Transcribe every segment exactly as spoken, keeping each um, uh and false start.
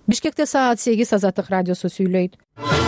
Бишкекте саат сегиз Азаттык радиосу сүйлөйт.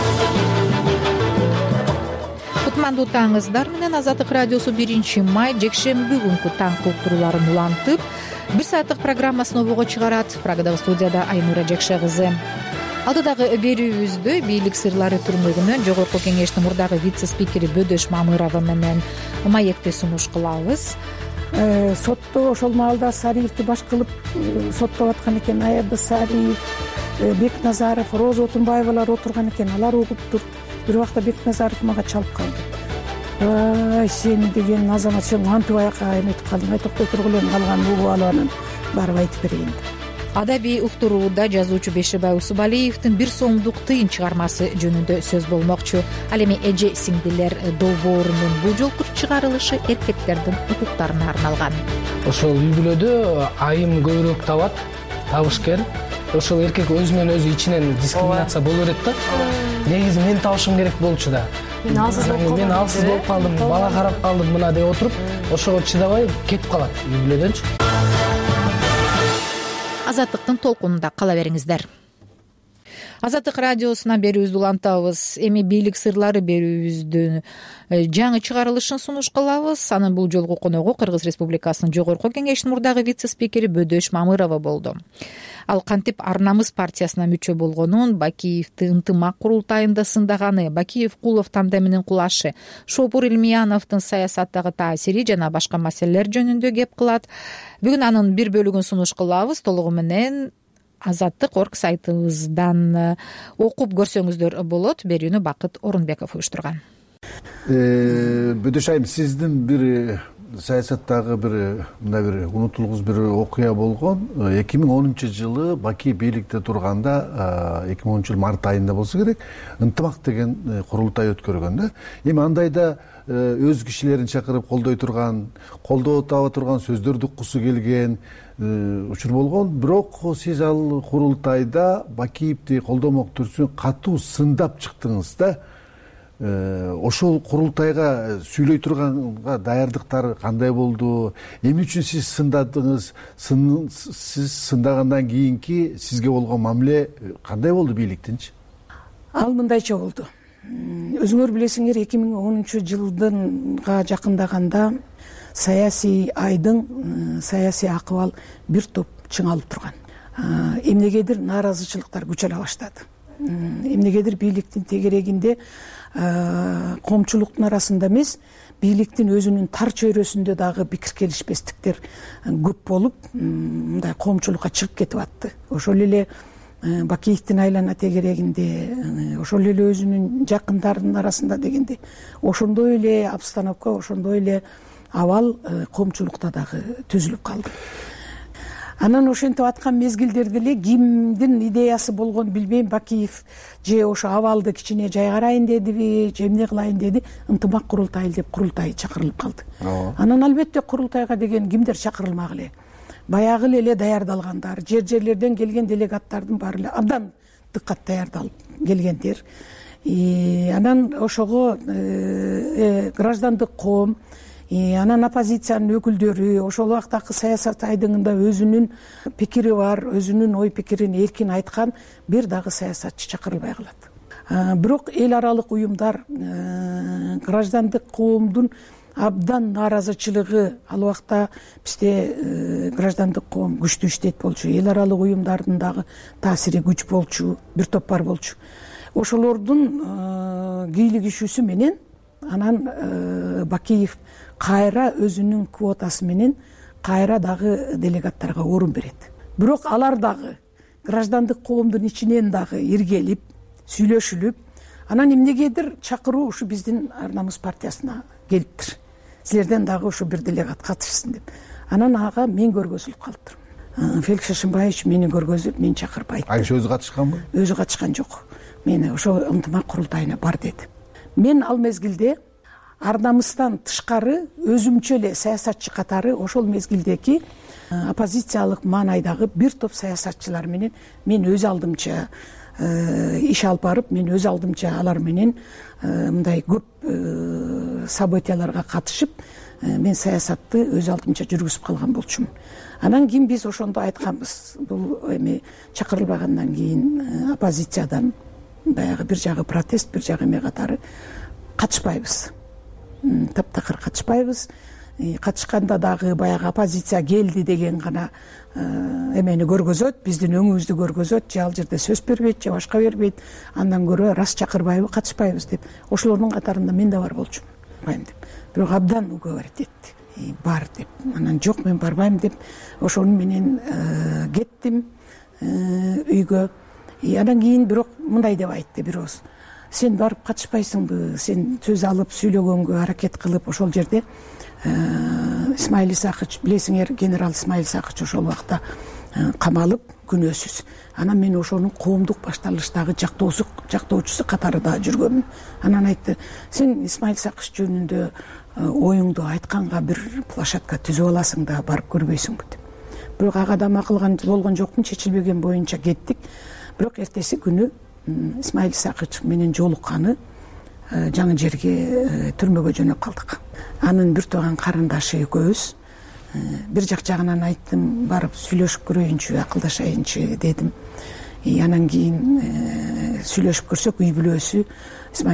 Кутмандуу таңыңыздар менен Азаттык радиосу биринчи май жекшемби күнкү таң уктурууларын улантып, бир сааттык программасын обого чыгарат. Прагадагы студияда Айнура Жекше кызы. Алдыдагы берүүбүздө бийлик сырлары түрмөгүнөн Жогорку Кеңештин мурдагы вице-спикери Бөдөш Мамырова менен маекти сунуш кылабыз. Сотто ошол маалда Сариевди баш кылып соттоп аткан экен. Аябы Сариев, Бекназаров, Роза Отунбаевалар отурган экен. Алар угуптур. Бир убакта Бекназаров мага чалып калды. Ай, сен деген азамат, сен антип аяка эметип калдың. Ай, токтой тургула, калган угуп алып анан барып айтып берейин. Адабий уктурууда жазуучу Бешибай Усубалиевдин бир сомдук тыйын чыгармасы жөнүндө сөз болмокчу. Ал эми эже сиңдилер долбоорунун бул жолку чыгарылышы эркектердин укуктарына арналган. Ошол үй бүлөдө айым көбүрөөк табат, табышкер. Ошол эркек өзүнөн өзү ичинен дискриминация боло берет да. Негизи мен табышым керек болчу да. Мен алсыз болуп калдым, бала карап калдым мына деп отуруп, ошого чыдабай кетип калат үй бүлөдөнчү. Азаттыктын толкунунда кала бериңиздер. Азаттык радиосуна берүүбүздү улантабыз. Эми бийлик сырлары берүүбүздүн жаңы чыгарылышын сунуш кылабыз. Анын бул жолку коногу Кыргыз Республикасынын Жогорку Кеңештин мурдагы вице-спикери Бөдөш Мамырова болду. Ал кантип Ар-Намыс партиясына мүчө болгонун, Бакиевди ынтымак курултайында сындаганы, Бакиев Кулов тандеминин кулашы, Шопур Илмияновдун саясаттагы таасири жана башка маселелер жөнүндө кеп кылат. Бүгүн анын бир бөлүгүн сунуш кылабыз. Толугу менен Азаттык орг сайтыбыздан окуп көрсөңүздөр болот. Берүүнү Бакыт Орунбеков уюштурган. Бөдөш айым, сиздин бир саясаттагы бир мындай бир унутулгус бир окуя болгон. эки миң онунчу жылы Бакиев бийликте турганда, эки миң онунчу жыл март айында болсо керек, ынтымак деген курултай өткөргөн да. Эми андайда өз кишилерин чакырып колдой турган, колдоо таба турган, сөздөрдү уккусу келген учур болгон. Бирок сиз ал курултайда Бакиевди колдомок түрсүн катуу сындап чыктыңыз да. Ошол курултайга сүйлөй турганга даярдыктар кандай болду? Эмне үчүн сиз сындадыңыз? Сиз сындагандан кийинки сизге болгон мамиле кандай болду бийликтинчи? Ал мындайча болду. Өзүңөр билесиңер, эки миң онунчу жылдынга жакындаганда саясий айдың, саясий акыбал бир топ чыңалып турган. Эмнегедир нааразычылыктар күчөлө баштады. Эмнегедир бийликтин тегерегинде, коомчулуктун арасында эмес, бийликтин өзүнүн тар чөйрөсүндө дагы пикир келишпестиктер көп болуп, мындай коомчулукка чыгып кетип атты. Ошол эле Бакиевдин айлана тегерегинде, ошол эле өзүнүн жакындарынын арасында дегенде, ошондой эле обстановка, ошондой эле абал коомчулукта дагы түзүлүп калды. Анан ошентип аткан мезгилдерде эле кимдин идеясы болгон билбейм, Бакиев же ошо абалды кичине жайгарайын дедиби, же эмне кылайын деди, ынтымак курултай деп курултай чакырылып калды. Анан албетте курултайга деген кимдер чакырылмак эле. Баягы эле даярдалгандар, жер-жерлерден келген делегаттардын баары эле абдан дыккат даярдалып келгендер. Анан ошого граждандык коом, анан оппозициянын өкүлдөрү, ошол убактагы саясат айдыңында өзүнүн пикири бар, өзүнүн ой пикирин эркин айткан бир дагы саясатчы чакырылбай калат. Бирок эл аралык уюмдар, граждандык коомдун абдан нааразычылыгы, ал убакта бизде граждандык коом күчтүү иштейт болчу, эл аралык уюмдардын дагы таасири күч болчу, бир топ бар болчу. Ошолордун кийлигишүүсү менен анан Бакиев кайра өзүнүн квотасы менен кайра дагы делегаттарга орун берет. Бирок алар дагы граждандык коомдун ичинен дагы иргелип, сүйлөшүлүп, анан эмнегедир чакыруу ушу биздин Ар-Намыс партиясына келиптир. Силерден дагы ушу бир делегат катышсын деп. Анан ага мен көргөзүлүп калыптыр. Феликс Шашымбаевич мени көргөзүп, мен чакырып айтты. Айша өзү катышканбы? Өзү катышкан жок. Мени ошо ынтымак курултайына бар деди. Мен ал мезгилде Ар-Намыстан тышкары өзүмчө эле саясатчы катары ошол мезгилдеги оппозициялык маанайдагы бир топ саясатчылар менен мен өз алдымча иш алып барып, мен өз алдымча алар менен мындай көп событияларга катышып, мен саясатты өз алдымча жүргүзүп калган болчумун. Анан кийин биз ошондо айтканбыз, бул эми чакырылбагандан кийин оппозициядан баягы бир жагы протест, бир жагы эме катары катышпайбыз, таптакыр катышпайбыз. Катышканда дагы баягы оппозиция келди деген гана эмени көргөзөт, биздин өңүбүздү көргөзөт, же ал жерде сөз бербейт, же башка бербейт, андан көрө рас чакырбайбы, катышпайбыз деп. Ошолордун катарында мен да бар болчумун, барбайм деп. Бирок абдан уговорить этти, бар деп. Анан жок, мен барбайм деп, ошону менен кеттим үйгө. Андан кийин бирок мындай деп айтты бир ооз: сен барып катышпайсыңбы, сен сөз алып сүйлөгөнгө аракет кылып, ошол жерде Исмаил Исакович, билесиңер, генерал Исмаил Исакович ошол убакта камалып, күнөөсүз. Анан мен ошонун коомдук башталыштагы жактоочусу катарында жүргөнмүн. Анан айтты: сен Исмаил Исакович жөнүндө оюңду айтканга бир площадка түзүп аласың да барып көрбөйсүңбү деп. Бирок ага да макулган болгон жокмун, чечилбеген боюнча кеттик. Бирок эртеси күнү Исмаил Исакович менен жолукканы жаңы жерге түрмөгө жөнөп калдык. Анын бир тууган карындашы экөөбүз. Бир жак жагынан айттым, барып сүйлөшүп көрөйүнчү, акылдашайынчы дедим. Анан кийин сүйлөшүп көрсөк, үй бүлөсү Исмаил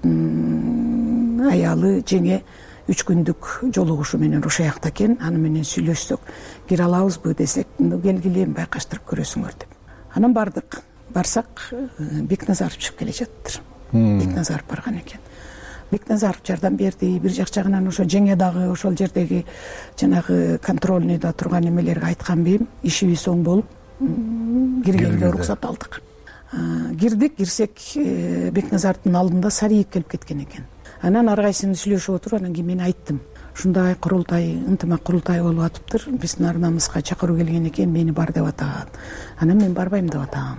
Исаковдун аялы жеңе үч күндүк жолугушу менен ошол жакта экен. Аны менен сүйлөшсөк, кире алабызбы десек, келгиле байкаштырып көрөсүңөр деп. Анан бардык. Барсак, Бекназаров чыгып келе жаттыр. Бекназаров барган экен. Бекназаров жардам берди. Бир жак жагынан ошо жеңе дагы ошол жердеги жанагы контрольныйда турган эмелерге айткан бейим, ишибиз оң болуп, киргенге уруксат алдык. Кирдик, кирсек, Бекназаровдун алдында Сариев келип кеткен экен. Анан ар кайсыны сүйлөшүп отуруп, анан кийин мен айттым: ушундай курултай, ынтымак курултай болуп атыптыр, биздин арнамызга чакыруу келген экен, мени бар деп атаган. Анан мен барбайм деп атагам.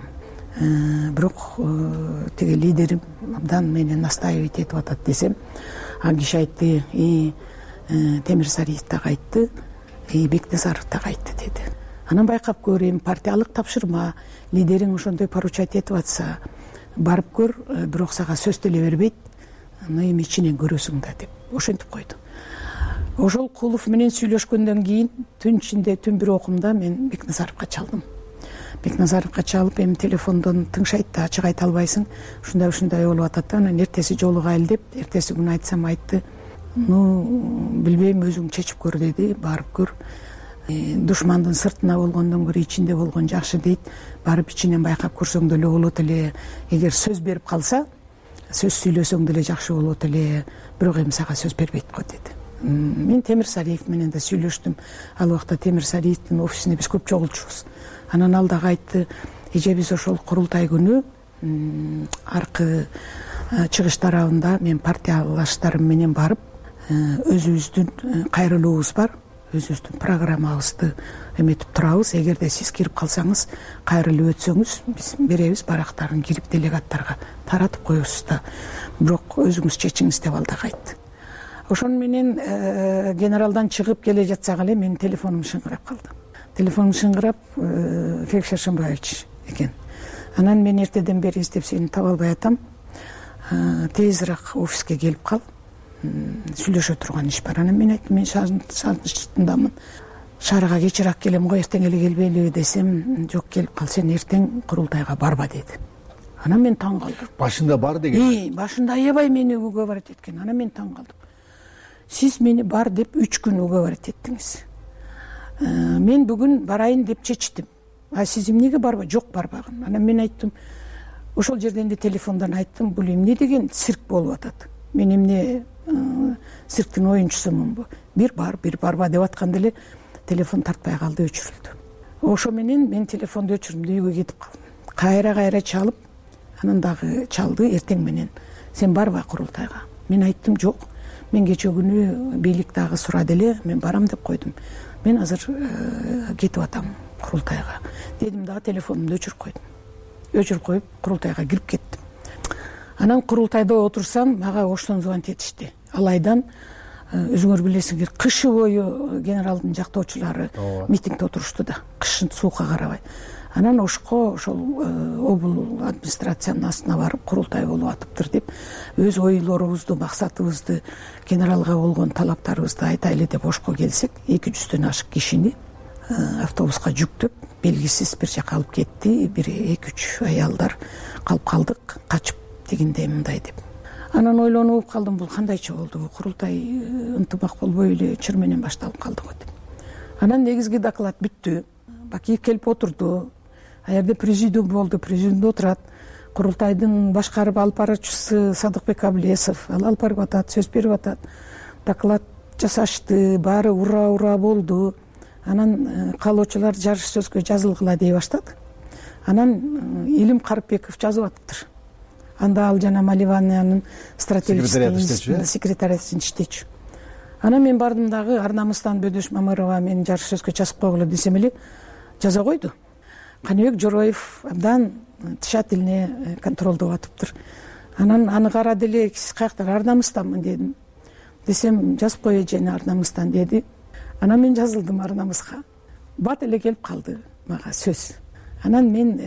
Бирок тиги лидерим абдан мени настаивать этип атат десем, ал киши айтты: и Темир Сариев так айтты, и Бекназаров так айтты деди. Анан байкап көрөйм, партиялык тапшырма, лидериң ошондой поручать этип атса, барып көр, бирок сага сөз деле бербейт, аны эми ичинен көрөсүң да деп ошентип койду. Ошол Кулов менен сүйлөшкөндөн кийин түн ичинде, түн бир окумда мен Бекназаровго чалдым. Бекназаровго чалып, эми телефондон тыңшайт да, ачык айта албайсың, ушундай ушундай болуп атат да. Анан эртеси жолугайлы деп, эртеси күнү айтсам айтты: ну, билбейм, өзүң чечип көр деди, барып көр. Душмандын сыртына болгондон көрө ичинде болгон жакшы дейт. Барып ичинен байкап көрсөң деле болот эле. Эгер сөз берип калса, сөз сүйлөсөң деле жакшы болот эле. Бирок эми сага сөз бербейт го деди. Мен Темир Сариев менен да сүйлөштүм. Ал убакта Темир Сариевдин офисине биз көп чогулчубуз. Анан ал дагы айтты: эже биз ошол курултай күнү аркы чыгыш тарабында мен партиялаштарым менен барып, өзүбүздүн кайрылуубуз бар, өзүбүздүн программабызды эметип турабыз. Эгерде сиз кирип калсаңыз, кайрылып өтсөңүз, биз беребиз барактарын, кирип делегаттарга таратып коесуз да. Бирок өзүңүз чечиңиз деп ал дагы айтты. Ошону менен генералдан чыгып келе жатсак эле менин телефонум шыңгырап калды. Телефонум шыңгырап, Феликс Шаршембаевич экен. Анан мен эртеден бери издеп сени таба албай атам. Тезирээк офиске келип кал. Сүйлөшө турган иш бар. Анан мен айттым: мен шаарындамын. Шаарга кечирээк келем го, эртең эле келбейлиби десем, жок, келип кал, сен эртең курултайга барба деди. Анан мен таң калдым. Башында бар деген. Ий, башында аябай мени уговорить эткен. Анан мен таң калдым. Сиз мени бар деп үч күн уговорить эттиңиз. Мен бүгүн барайын деп чечтим. А сиз эмнеге барба? Жок, барбагын. Анан мен айттым, ошол жерден де телефондон айттым: бул эмне деген цирк болуп атат? Мен эмне цирктин оюнчусумунбу? Бир бар, бир барба деп атканда эле телефон тартпай калды, өчүрүлдү. Ошо менен мен телефонду өчүрдүм, үйгө кетип калдым. Кайра-кайра чалып, анан дагы чалды эртең менен: сен барба курултайга? Мен айттым: жок, мен кече күнү бийлик дагы сурады эле, мен барам деп койдум. Мен азыр кетип атам курултайга дедим дагы, телефонумду өчүрүп койдум. Өчүрүп коюп курултайга кирип кеттим. Анан курултайда отурсам, мага оштон звонить этишти. Алайдан өзүңөр билесиңер, кышы бою генералдын жактоочулары митингде отурушту да, кышын суукка карабай. анан ошко ошол обул администрациянын астына барып курултай болуп атыптыр деп өз ойлорубузду, максатыбызды, генералга болгон талаптарыбызды айтайлы деп ошко келсек, эки жүздөн ашык кишини автобуска жүктөп белгисиз бир жака алып кетти. Бир эки үч аялдар калып калдык, качып дегендей мындай деп. Анан ойлонуп калдым, бул кандайча болду, курултай ынтымак болбой эле чыр менен башталып калды го деп. Анан негизги доклад бүттү. Бакиев келип отурду. А жерде президиум болду, президиумда отурат. Курултайдын башкарып алып баруучусу Садыкбек Аблесов, ал алып барып атат, сөз берип атат. Доклад жасашты, баары ура ура болду. Анан каалоочулар жарыш сөзгө жазылгыла дей баштады. Анан Илим Карыпбеков жазып атыптыр. Анда ал жана Маливанянын стратегический секретариясын иштечү. Анан мен бардым дагы Арнамыстан Бөдөш Мамырова мен жарыш сөзгө жазып койгула десем эле жаза койду. Каныбек Жороев абдан тщательно контролдоп атыптыр. Анан аны карады эле, сиз каяктан? Арнамыстанмын дедим. Десем жазып кой эжени Арнамыстан деди. Анан мен жазылдым Арнамызга. Бат эле келип калды мага сөз. Анан мен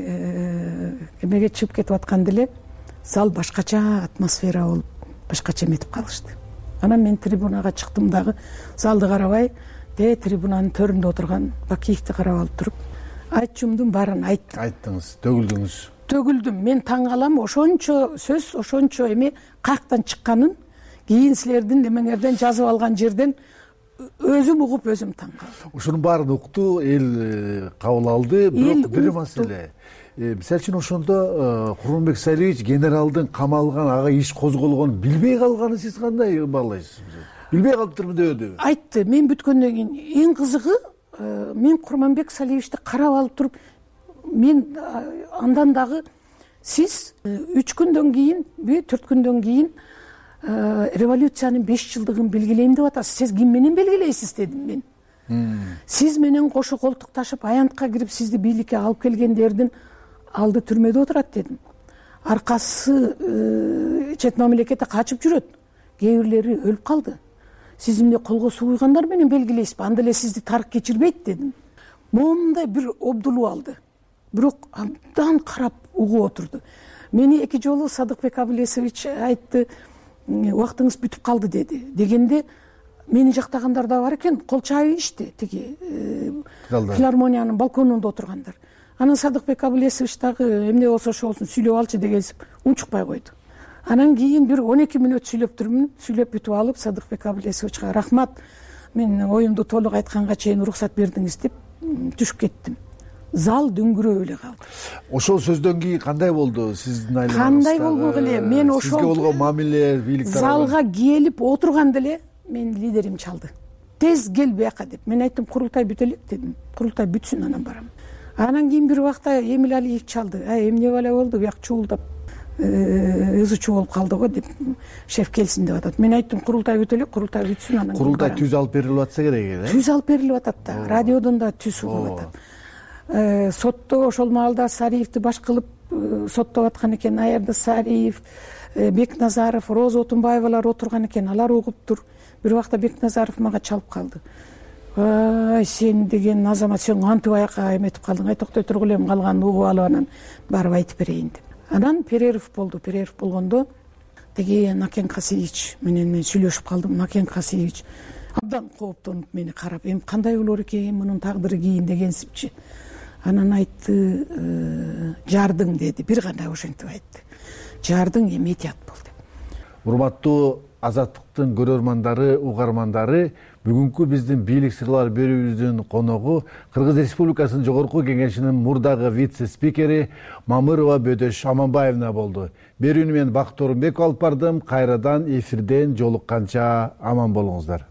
эмеге чыгып кетип атканда эле зал башкача атмосфера болуп, башкача эметип калышты. Анан мен трибунага чыктым дагы, залды карабай, де трибунанын төрүндө отурган Бакиевди карап алып туруп, айтчумдун баарын айттым. Айттыңыз, төгүлдүңүз. Төгүлдүм. Мен таң калам, ошончо сөз, ошончо эме каяктан чыкканын, кийин силердин эмеңерден жазып алган жерден өзүм угуп өзүм таң калдым. Ошонун баарын укту, эл кабыл алды, бирок бир маселе. Мисалы үчүн ошондо Курманбек Салиевич генералдын камалган, ага иш козголгонун билбей калганын сиз кандай баалайсыз? Билбей калыптырмын дебеди? Айтты. Мен бүткөндөн кийин эң кызыгы, мен Курманбек Салиевичти карап алып туруп, мен андан дагы сиз үч күндөн кийин, төрт күндөн кийин революциянын беш жылдыгын белгилейм деп атасыз. Сиз ким менен белгилейсиз дедим мен. Сиз менен кошо колтукташып аянтка кирип сизди бийликке алып келгендердин алды түрмөдө отурат дедим. Аркасы чет мамлекетте качып жүрөт. Кээ бирлери өлүп калды. Сиз эмне колго суу куйгандар менен белгилейсизби? Анда эле сизди тарк кечирбейт дедим. Момундай бир обдулуп алды. Бирок абдан карап угуп отурду. Мени эки жолу Садыкбек Аблесович айтты, убактыңыз бүтүп калды деди. Дегенде мени жактагандар да бар экен, кол чаап ичти, тиги филармониянын балконунда отургандар. Анан Садыкбек Аблесович дагы эмне болсо ошо болсун сүйлөп алчы дегенсип унчукпай койду. Анан кийин бир он эки мүнөт сүйлөп турмун, сүйлөп бүтүп алып Садыкбек Аблесовичка рахмат, мен оюмду толук айтканга чейин уруксат бердиңиз деп түшүп кеттим. Зал дүңгүрөп эле калды. Ошол сөздөн кийин кандай болду сиздин айланаңызда? Кандай болбок эле? Мен ошол сизге болгон мамиле, бийлик тарабынан залга келип отурганда эле мен лидерим чалды. Тез кел бияка деп. Мен айттым, курултай бүтө элек дедим. Курултай бүтсүн, анан барам. Анан кийин бир убакта Эмил Алиев чалды. А эмне бала болду? Бияк чуулдап өзү чуулуп калды го деп, шеф келсин деп атат. Мен айттым, курултай бүтө элек, курултай бүтсүн, анан курултай түз алып берилип атса керек эле. Түз алып берилип атат да. Радиодон да түз угуп атат. Сотто ошол маалда Сариевди баш кылып соттоп аткан экен. Аярда Сариев, Бекназаров, Роза Отунбаевалар отурган экен. Алар угуптур. Бир убакта Бекназаров мага чалып калды. Ай, сен деген азамат, сен кантип аяка эметип калдың? Ай, токтой тургула, эми калганын угуп алып анан барып айтып берейин деп. Анан перерыв болду. Перерыв болгондо теги Накен Касиевич менен мен сүйлөшүп калдым. Накен Касиевич абдан кооптонуп мени карап, эми кандай болор экен, мунун тагдыры кийин дегенсипчи. Анан айтты, жардың деди. Бир гана ошентип айтты. Жардың эметият бол деп. Урматтуу Азаттыктын көрөрмандары, угармандары, бүгүнкү биздин бийлик сырлар берүүбүздүн коногу Кыргыз Республикасынын Жогорку Кеңешинин мурдагы вице-спикери Мамырова Бөдөш Аманбаевна болду. Берүүнү мен Бакыт Орунбеков алып бардым. Кайрадан эфирден жолукканча аман болуңуздар.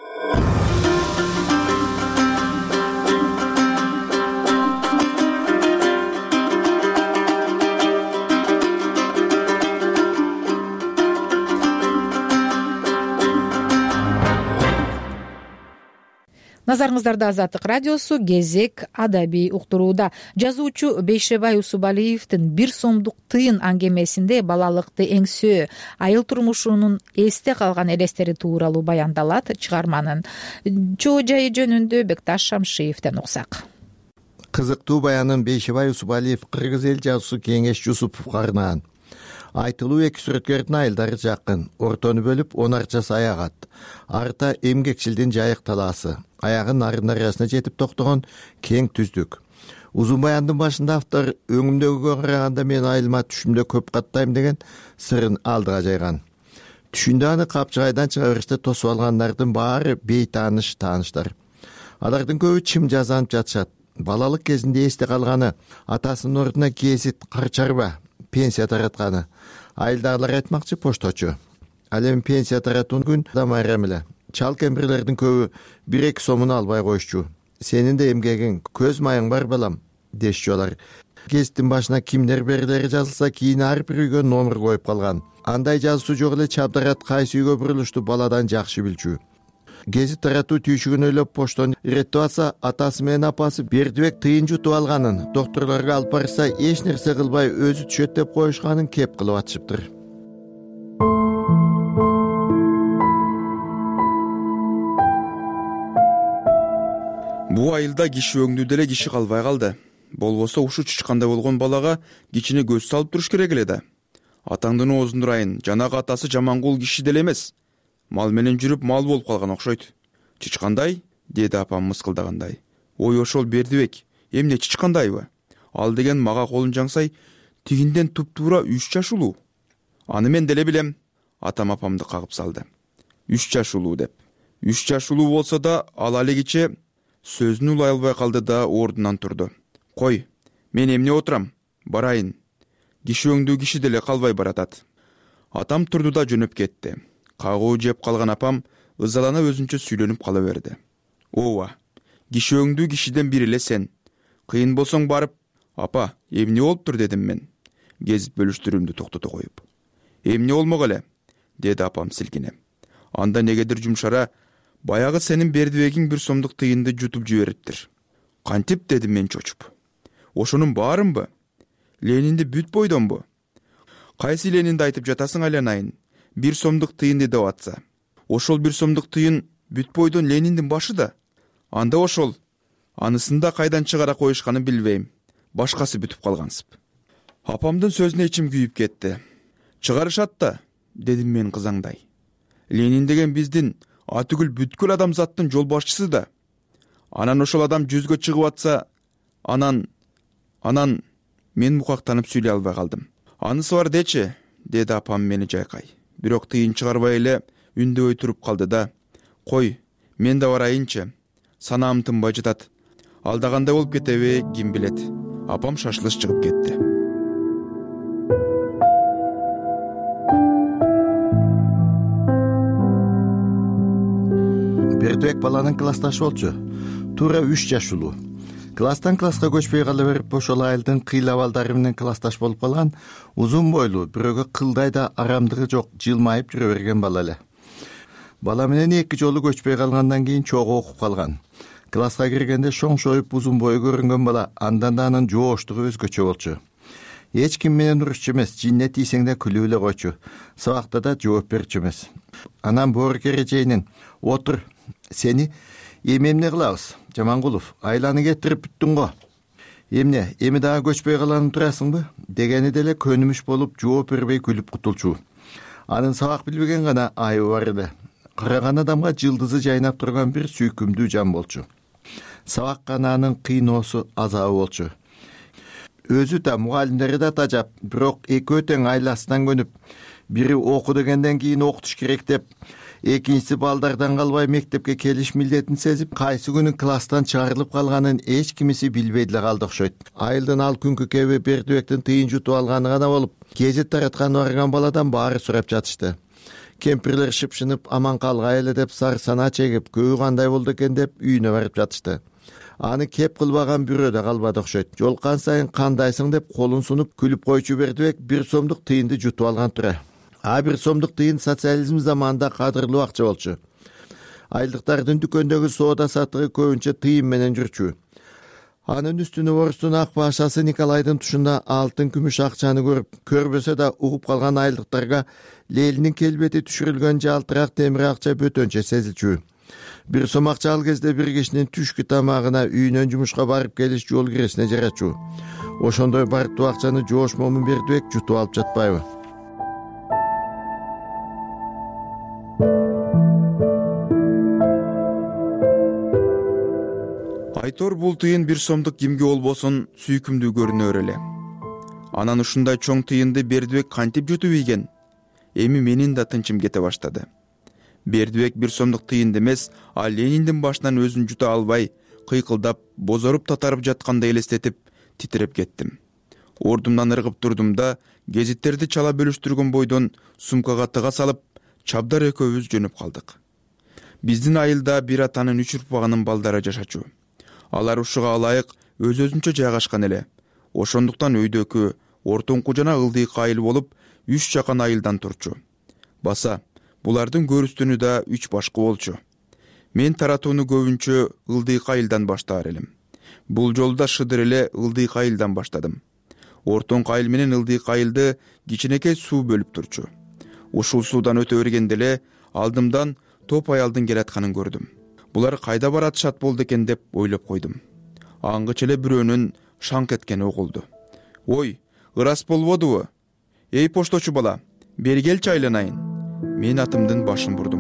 Назарыңыздарда Азаттык радиосу кезек адабий уктурууда. Жазуучу Бейшебай Усубалиевдин бир сомдук тыйын аңгемесинде балалыкты эңсөө, айыл турмушунун эсте калган элестери тууралуу баяндалат. Чыгарманын чоо жайы жөнүндө Бекташ Шамшиевден уксак. кызыктуу баянын Бейшебай Усубалиев кыргыз эл жазуусу Кеңеш Жусупов карнаган. Айтылуу эки сүрөткөрдүн айылдары жакын, ортону бөлүп он арча саягат. Арта эмгекчилдин жайык талаасы, аягын нарын арасына жетип токтогон кең түздүк. Узун баяндын башында автор өңүмдөгүгө караганда мен айылма түшүмдө көп каттайм деген сырын алдыга жайган. Түшүндө аны капчыгайдан чыга бериште тосуп алгандардын баары бейтааныш тааныштар. Алардын көбү чым жазанып жатышат. Балалык кезинде эсте калганы атасынын ордуна гезит, карчарба, пенсия таратканы. Айылдагылар айтмакчы пошточу. Ал эми пенсия таратуун күн да майрам эле. Чал кемпирлердин көбү бир эки сомуну албай коюшчу. Сенин да эмгегиң, көз майың бар балам, дешчү алар. Гезиттин башына кимдер берилери жазылса, кийин ар бир үйгө номер коюп калган. Андай жазуусу жок эле чабдарат кайсы үйгө бурулушту баладан жакшы билчү. Гезит таратуу түйшүгүн ойлоп поштон иреттеп атса, атасы менен апасы Бердибек тыйын жутуп алганын, докторлорго алып барса, эч нерсе кылбай өзү түшөт деп коюшканын кеп кылып атышыптыр. Бул айылда киши өңдүү деле киши калбай калды. Болбосо ушу чычкандай болгон балага кичине көз салып туруш керек эле да. Атаңдын оозун урайын, жанагы атасы Жамангул киши деле эмес. Мал менен жүрүп мал болуп калган окшойт. Чычкандай? Деди апам мыскылдагандай. Ой, ошол Бердибек, эмне чычкандайбы? Ал деген мага колун жаңсай, тигинден туп-туура үч жаш улуу. Аны мен деле билем. Атам апамды кагып салды. Үч жаш улуу деп. Үч жаш улуу болсо да, ал алегиче сөзүн улай албай калды да ордунан турду. Кой, мен эмне отурам? Барайын. Киши өңдүү киши деле калбай баратат. Атам турду да жөнөп кетти. Кагуу жеп калган апам ызалана өзүнчө сүйлөнүп кала берди. Ооба, киши өңдүү кишиден бири эле сен. Кыйын болсоң барып, апа, эмне болуптур дедим мен. Гезит бөлүштүрүүмдү токтото коюп. Эмне болмок эле, деди апам силкине. Анда негедир жумшара, баягы сенин Бердибегиң бир сомдук тыйынды жутуп жибериптир. Кантип, дедим мен чочуп. Ошонун баарынбы? Ленинди бүт бойдонбу? Кайсы Ленинди айтып жатасың айланайын? Бир сомдук тыйын деп атса. Ошол бир сомдук тыйын бүт бойдон Лениндин башы да. Анда ошол. Анысында кайдан чыгара коюшканын билбейм. Башкасы бүтүп калгансып. Апамдын сөзүнө ичим күйүп кетти. Чыгарышат да, дедим мен кызаңдай. Ленин деген биздин атүгүл бүткүл адамзаттын жол башчысы да. Анан ошол адам жүзгө чыгып атса, анан анан мен мукактанып сүйлөй албай калдым. Анысы бар дечи, деди апам мени жайкай. Бирок тыйын чыгарбай эле үндөбөй туруп калды да. Кой, мен да барайынчы. Санаам тынбай жатат. Алдагандай болуп кетеби, ким билет. Апам шашылыш чыгып кетти. Бердибек баланын классташы болчу. Туура үч жаш улуу. Класстан класска көчпөй кала берип, ошол айылдын кыйла балдары менен классташ болуп калган узун бойлуу, бирөөгө кылдай да арамдыгы жок, жылмайып жүрө берген бала эле. Бала менен эки жолу көчпөй калгандан кийин чогуу окуп калган. Класска киргенде шоңшоюп узун бою көрүнгөн бала, андан да анын жооштугу өзгөчө болчу. Эч ким менен урушчу эмес, жинне тийсең да күлүп эле койчу. Сабакта да жооп берчү эмес. Анан боорукер эжейинен: "Отур, сени эми эмне кылабыз? Жамангулов, айланы кетирип бүттүң го. Эмне, эми дагы көчпөй каланып турасыңбы?" дегени деле көнүмүш болуп жооп бербей күлүп кутулчу. Анын сабак билбеген гана айыбы бар эле. Караган адамга жылдызы жайнап турган бир сүйкүмдүү жан болчу. Сабак гана анын кыйноосу, азабы болчу. Өзү да, мугалимдери да тажап, бирок экөө тең айласынан көнүп, бири оку дегенден кийин окутуш керек деп, экинчиси балдардан калбай мектепке келиш милдетин сезип, кайсы күнү класстан чыгарылып калганын эч кимиси билбей деле калды окшойт. Айылдын ал күнкү кеби Бердибектин тыйын жутуп алганы гана болуп, гезит таратканы барган баладан баары сурап жатышты. Кемпирлер шыпшынып, аман калгай эле деп сар сана чегип, көбү кандай болду экен деп үйүнө барып жатышты. Аны кеп кылбаган бирөө да калбады окшойт. Жолкан сайын кандайсың деп колун сунуп күлүп койчу Бердибек бир сомдук тыйынды жутуп алган тура. А бир сомдук тыйын социализм заманында кадырлуу акча болчу. Айылдыктардын дүкөндөгү соода сатыгы көбүнчө тыйын менен жүрчү. Анын үстүнө орустун ак башасы Николайдын тушунда алтын күмүш акчаны көрүп, көрбөсө да угуп калган айылдыктарга Ленинин келбети түшүрүлгөн жалтырак темир акча бөтөнчө сезилчү. бир сом акча ал кезде бир кишинин түшкү тамагына, үйүнөн жумушка барып келиш жол киресине жарачу. Ошондой барктуу акчаны жоош момун Бердибек жутуп алып жатпайбы? Айтор бул тыйын бир сомдук кимге болбосун сүйкүмдүү көрүнөр эле. Анан ушундай чоң тыйынды Бердибек кантип жутуп ийген? Эми менин да тынчым кете баштады. Бердибек бир сомдук тыйынды эмес, а Лениндин башынан өзүн жута албай, кыйкылдап, бозоруп татарып жаткандай элестетип, титиреп кеттим. Ордумдан ыргып турдум да, гезиттерди чала бөлүштүргөн бойдон сумкага тыга салып, чабдар экөөбүз жөнөп калдык. Биздин айылда бир атанын үч урпагынын балдары жашачу. Алар ушуга ылайык өз-өзүнчө жайгашкан эле. Ошондуктан өйдөкү, ортоңку жана ылдыйкы айыл болуп, үч жакан айылдан турчу. Баса, булардын көрүстөнү да үч башкы болчу. Мен таратууну көбүнчө ылдыйкы айылдан баштаар элем. Бул жолда шыдыр эле ылдыйкы айылдан баштадым. Ортоңку айыл менен ылдыйкы айылды кичинекей суу бөлүп турчу. Ушул суудан өтө бергенде эле алдымдан топ аялдын келатканын көрдүм. Булар кайда баратышат болду экен деп ойлоп койдум. Аңгыча эле бирөөнүн шаңк эткени угулду. Ой, ырас болбодубу? Эй пошточу бала, бери келчи айланайын. Мен атымдын башын бурдум.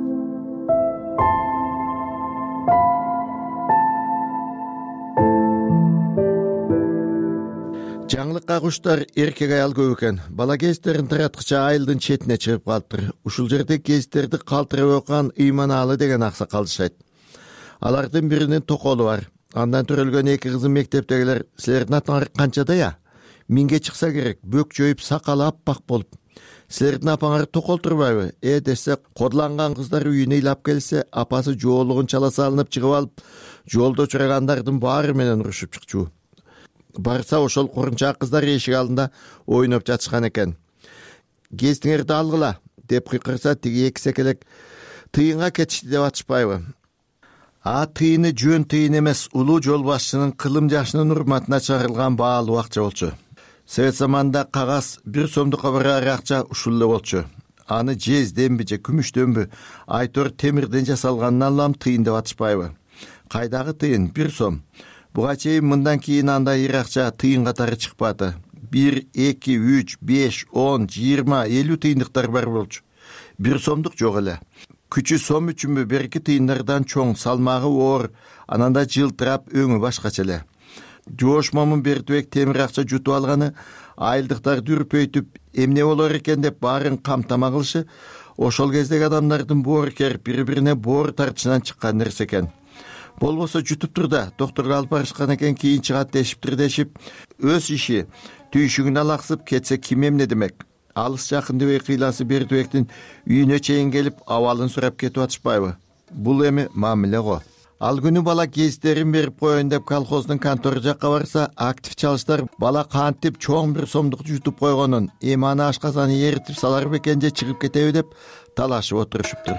Жаңылыкка куштар эркек аял көп экен. Бала кездерин тараткыча айылдын четине чыгып калыптыр. Ушул жерде кездерди калтырып окуган Ыйманаалы деген аксакал жашайт. Алардын биринин токолу бар. Андан төрөлгөн эки кызым мектептегилер. Силердин атыңар канчада я? Минге чыкса керек, бөк жоюп сакалы аппак болуп. Силердин апаңар токол турбайбы? Э десе, кодланган кыздар үйүнө ыйлап келсе, апасы жоолугун чала салынып чыгып алып, жолдо учурагандардын баары менен урушуп чыкчу. Барса ошол курунчак кыздар эшик алдында ойноп жатышкан экен. Кезиңерди алгыла деп кыйкырса, тиги эки секелек тыйынга кетишти деп атышпайбы? А тыйыны жөн тыйын эмес, улуу жол башчынын кылым жашынын урматына чыгарылган баалуу акча болчу. Совет заманында кагаз бир сомдукка барар акча ушул эле болчу. Аны жезденби же күмүштөнбү, Айтор темирден жасалганын алам тыйын деп атышпайбы? Кайдагы тыйын бир сом. Буга чейин мындан кийин андай ир акча тыйын катары чыкпады. бир, эки, үч, беш, он, жыйырма, элүү тыйындыктар бар болчу. Бир сомдук жок эле. Күчү сом үчүнбү берки тыйындардан чоң, салмагы оор, ананда жылтырап өңү башкача эле. Жоош момун Бердибек темир акча жутуп алганы айылдыктарды үрпөйтүп, эмне болор экен деп баарын камтама кылышы, ошол кездеги адамдардын боорукер бири-бирине боор тартышынан чыккан нерсе экен. Болбосо жутуптур да, докторго алып барышкан экен, кийин чыгат дешиптир дешип, өз иши түйшүгүнө алаксып кетсе ким эмне демек? Алыс жакын дебей кыйласы Бердибектин үйүнө чейин келип абалын сурап кетип атышпайбы? Бул эми мамиле го. Ал күнү бала кездерин берип коеюн деп колхоздун контору жакка барса, актив чалыштар бала кантип чоң бир сомдук жутуп койгонун, эми аны ашказаны эритип салар бекен же чыгып кетеби деп талашып отурушуптур.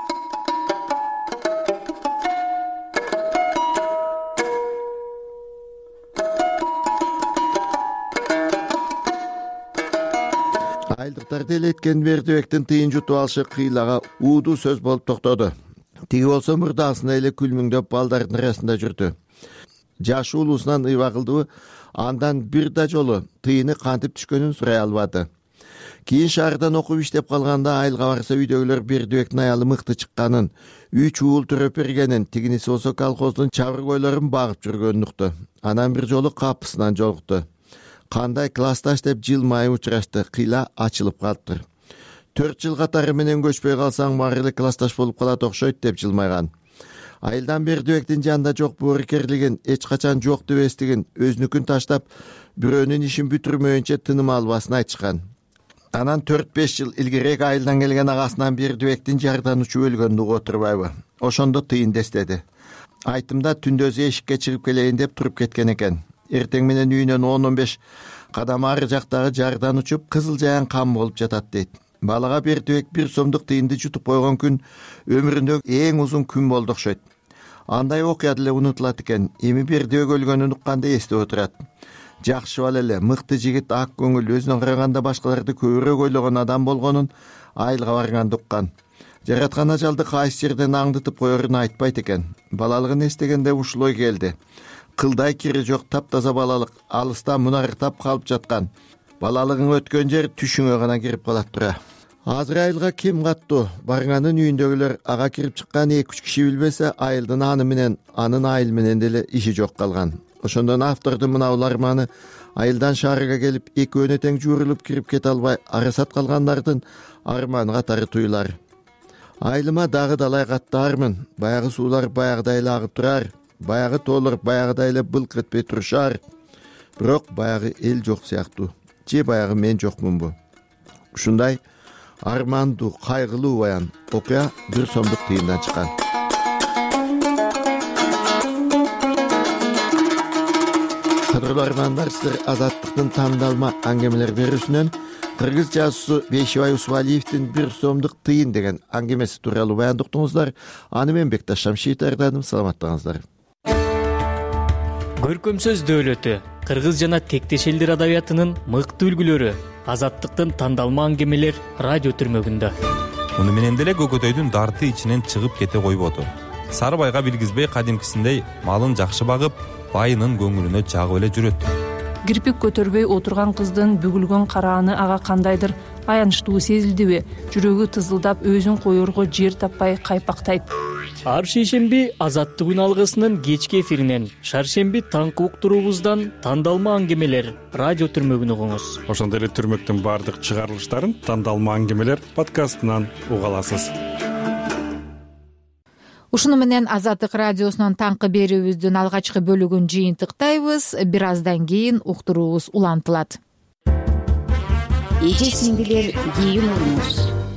Айылдыктарды элеткен Бердибектин тыйын жутуп алышы кыйлага уудуу сөз болуп токтоду. Тиги болсо мурдасына эле күлмүңдөп балдардын арасында жүрдү. Жашы улуусунан ыйба кылдыбы, андан бир да жолу тыйыны кантип түшкөнүн сурай албады. Кийин шаардан окуп иштеп калганда айылга барса үйдөгүлөр Бердибектин аялы мыкты чыкканын, үч уул төрөп бергенин, тигиниси болсо колхоздун чабыргойлорун багып жүргөнүн укту. Анан бир жолу капысынан жолукту. Кандай классташ деп жылмайып учурашты, кыйла ачылып калыптыр. Төрт жыл катары менен көчпөй калсаң баары эле классташ болуп калат окшойт деп жылмайган. Айылдан Бердибектин жанында жок боорукерлигин, эч качан жок деп эстигин, өзүнүкүн таштап, бирөөнүн ишин бүтүрмөйүнчө тыным албасын айтышкан. Анан төрт беш жыл илгерээк айылдан келген агасынан Бердибектин жардан учуп өлгөнүн угуп отурбайбы? Ошондо тыйын дестеди. Айтымда түндөзү эшикке чыгып келейин деп туруп кеткен экен. Эртең менен үйүнөн он он беш кадам ары жактагы жардан учуп, кызыл жаян кам болуп жатат дейт. Балага Бердибек бир сомдук тыйынды жутуп койгон күн өмүрүндөгү эң узун күн болду окшойт. Андай окуя деле унутулат экен. Эми Бердибек өлгөнүн укканда эстеп отурат. Жакшы бала эле, мыкты жигит, ак көңүл, өзүнө караганда башкаларды көбүрөөк ойлогон адам болгонун айылга барганда уккан. жараткан ажалды кайсы жерден аңдытып коерун айтпайт экен. Балалыгын эстегенде ушул ой келди. Кылдай кири жок таптаза балалык алыста мунарыктап калып жаткан. Балалыгың өткөн жер түшүңө гана кирип калат тура. Азрайылга ким катту? Барганын үйүндөгүлөр ага кирип чыккан эки үч киши билбесе, айылдын аны менен, анын айыл менен деле иши жок калган. Ошондон автордун мына уларманы айылдан шаарга келип, экөөнө тең жуурулуп кирип кете албай арасат калгандардын арманы катары туюлар. Айылыма дагы далай каттаармын. Баягы суулар баягыдай эле агып турар. Баягы тоолор баягыдай эле былк этпей турушар. Бирок баягы эл жок сыяктуу. Же баягы мен жокмунбу? Ушундай армандуу, кайгылуу баян окуя бир сомдук тыйындан чыккан. Кадырлуу армандар, сиздер Азаттыктын тандалма аңгемелер берүүсүнөн кыргыз жазуусу Бейшибай Усвалиевдин бир сомдук тыйын деген аңгемеси тууралуу баянды уктуңуздар. Аны мен Бекташ Шамшиев даярдадым. Саламаттыгыңыздар. Көркөм сөз дөөлөтү кыргыз жана тектеш элдер адабиятынын мыкты үлгүлөрү Азаттыктын тандалма аңгемелер радио түрмөгүндө. Муну менен деле көкөтөйдүн дарты ичинен чыгып кете койбоду. Сары байга билгизбей кадимкисиндей малын жакшы багып, байынын көңүлүнө жагып эле жүрөт. Кирпик көтөрбөй отурган кыздын бүгүлгөн карааны ага кандайдыр аянычтуу сезилдиби? Жүрөгү тызылдап өзүн коерго жер таппай кайпактайт. Ар шейшемби Азаттык үн алгысынын кечки эфиринен, шаршемби таңкы уктуруубуздан тандалма аңгемелер радио түрмөгүн угуңуз. Ошондой эле түрмөктүн баардык чыгарылыштарын тандалма аңгемелер подкастынан уга аласыз. Ушуну менен Азаттык радиосунун таңкы берүүбүздүн алгачкы бөлүгүн жыйынтыктайбыз. Бир аздан кийин уктуруубуз улантылат. Эже сиңдилер кийин уруңуз.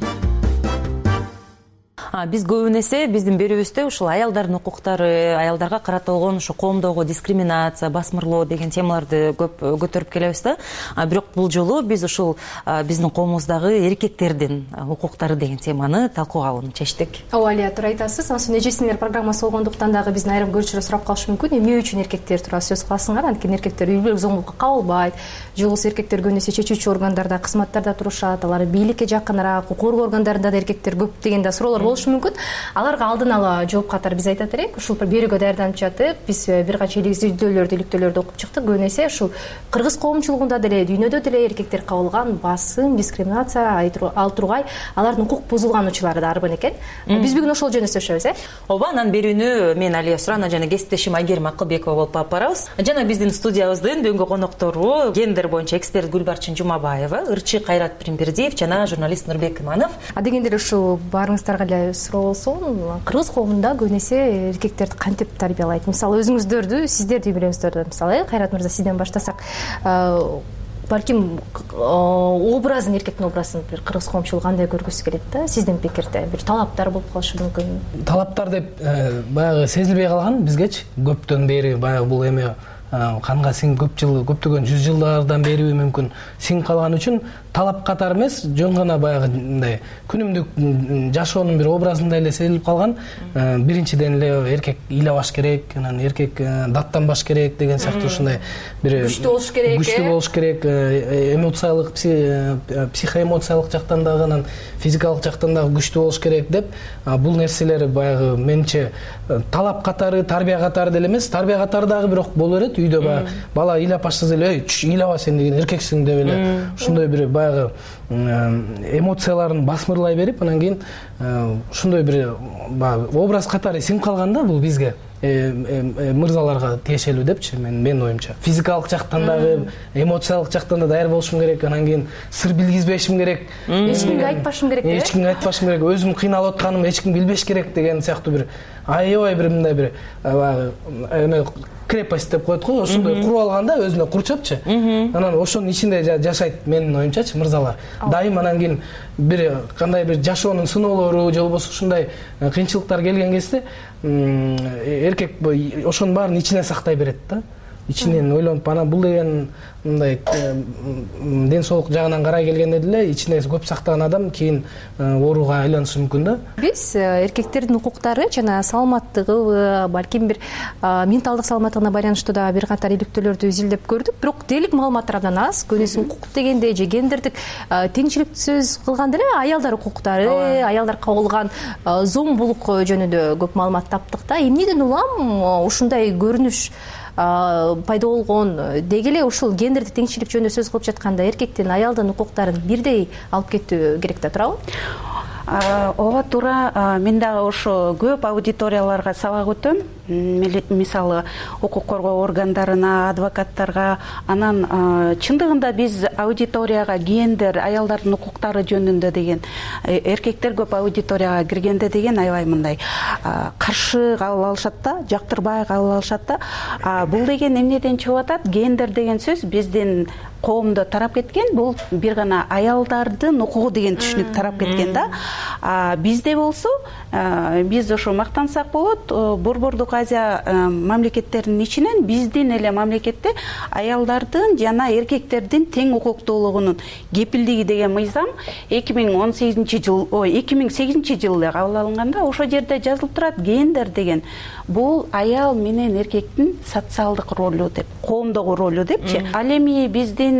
Биз көбүн эсе биздин берүүбүздө ушул аялдардын укуктары, аялдарга каратылган ушу коомдогу дискриминация, басмырлоо деген темаларды көп көтөрүп келебиз да. Бирок бул жолу биз ушул биздин коомубуздагы эркектердин укуктары деген теманы талкуулауну чечтик. Ооба, Алия, туура айтасыз. Анан эже сиңдилер программасы болгондуктан дагы биздин айрым көрүүчүлөр сурап калышы мүмкүн. Эмне үчүн эркектер тууралуу сөз кыласыңар? Анткени эркектер үй бүлөлүк зомбулукка кабылбайт. Жолубуз эркектер көбүнө эсе чечүүчү органдарда, кызматтарда турушат. Алар бийликке жакыныраак, укук коргоо органдарында да эркектер көп деген да суроолор болушу мүмкүн. Аларга алдын ала жооп катары биз айтат элек. Ушул берүүгө даярданып жатып, биз бир канча изилдөөлөрдү, иликтөөлөрдү окуп чыктык. Көбүнө эсе ушул кыргыз коомчулугунда деле, дүйнөдө деле эркектер кабылган басым, дискриминация ал тургай, алардын укук бузулган учурлары да арбын экен. Биз бүгүн ошол жөнүндө сүйлөшөбүз, э? Ооба, анан берүүнү мен Алия Сурана жана кесиптешим Айгерим Акылбекова болуп алып барабыз. Жана биздин студиябыздын бүгүнкү коноктору гендер боюнча эксперт Гүлбарчын Жумабаева, ырчы Кайрат Пиримбердиев жана журналист Нурбек Иманов. А дегенде ушул баарыңыздарга эле суроо болсун, кыргыз коомунда көбүнө эсе эркектерди кантип тарбиялайт? Мисалы өзүңүздөрдү, сиздерди үй бүлөңүздөрдөн, мисалы Кайрат мырза сизден баштасак, балким образын, эркектин образын бир кыргыз коомчулугу кандай көргүсү келет да? Сиздин пикирде бир талаптар болуп калышы мүмкүн. Талаптар деп баягы сезилбей калган бизгечи көптөн бери баягы бул эме канга сиңип көп жыл, көптөгөн жүз жылдардан бери мүмкүн сиңип калган үчүн талап катары эмес, жөн гана баягы мындай күнүмдүк жашоонун бир образында эле сезилип калган. Биринчиден эле эркек ыйлабаш керек, анан эркек даттанбаш керек деген сыяктуу ушундай бир күчтүү болуш керек, күчтүү болуш керек, эмоциялык, психоэмоциялык жактан дагы, анан физикалык жактан дагы күчтүү болуш керек деп, бул нерселер баягы менче талап катары, тарбия катары деле эмес, тарбия катары дагы бирок боло берет. Үйдө баягы бала ыйлап баштаса эле, "Эй, ыйлаба сен деген эркексиң" деп эле ушундай бир баягы эмоцияларын басмырлай берип, анан кийин ушундай бир образ катары сиңип калган да бул бизге. Мырзаларга тиешелүү депчи, мен менин оюмча. Физикалык жактан дагы, эмоциялык жактан да даяр болушум керек, анан кийин сыр билгизбешим керек. Эч кимге айтпашым керек, эч кимге айтпашым керек, өзүм кыйналып атканым эч ким билбеш керек деген сыяктуу бир аябай бир мындай бир эме крепость деп коет го, ошондой куруп алганда өзүнө курчапчы. Анан ошонун ичинде жашайт менин оюмчачы мырзалар. Дайым анан кийин бир кандай бир жашоонун сыноолору же болбосо ушундай кыйынчылыктар келген кезде эркек ошонун баарын ичине сактай берет да. ичинен ойлонуп анан бул деген мындай ден соолук жагынан карай келгенде деле ичине көп сактаган адам кийин ооруга айланышы мүмкүн да. Биз эркектердин укуктары жана саламаттыгы, балким бир менталдык саламаттыгына байланыштуу да бир катар иликтөөлөрдү изилдеп көрдүк, бирок дээрлик маалыматтар абдан аз. Көбүнесе укук дегенде же гендердик теңчилик сөз кылганда эле аялдар укуктары, аялдарга болгон зомбулук жөнүндө көп маалымат таптык да. Эмнеден улам ушундай көрүнүш пайда болгон? Деги эле ушул гендердик теңчилик жөнүндө сөз кылып жатканда эркектин аялдын укуктарын бирдей алып кетүү керек да, туурабы? Ооба, туура. Мен дагы ошо көп аудиторияларга сабак өтөм. Мисалы, укук коргоо органдарына, адвокаттарга. Анан чындыгында биз аудиторияга гендер, аялдардын укуктары жөнүндө деген, эркектер көп аудиторияга киргенде деген аябай мындай каршы кабыл алышат да, жактырбай кабыл алышат да. Бул деген эмнеден чыгып атат? Гендер деген сөз биздин коомдо тарап кеткен, бул бир гана аялдардын укугу деген түшүнүк тарап кеткен да. Бизде болсо, биз ошо мактансак болот, Борбордук Азия мамлекеттеринин ичинен биздин эле мамлекетте аялдардын жана эркектердин тең укуктуулугунун кепилдиги деген мыйзам эки миң он сегизинчи жыл, ой, эки миң сегизинчи жылы кабыл алынганда, ошо жерде жазылып турат, гендер деген бул аял менен эркектин социалдык ролу деп, коомдогу ролу депчи. Ал эми биздин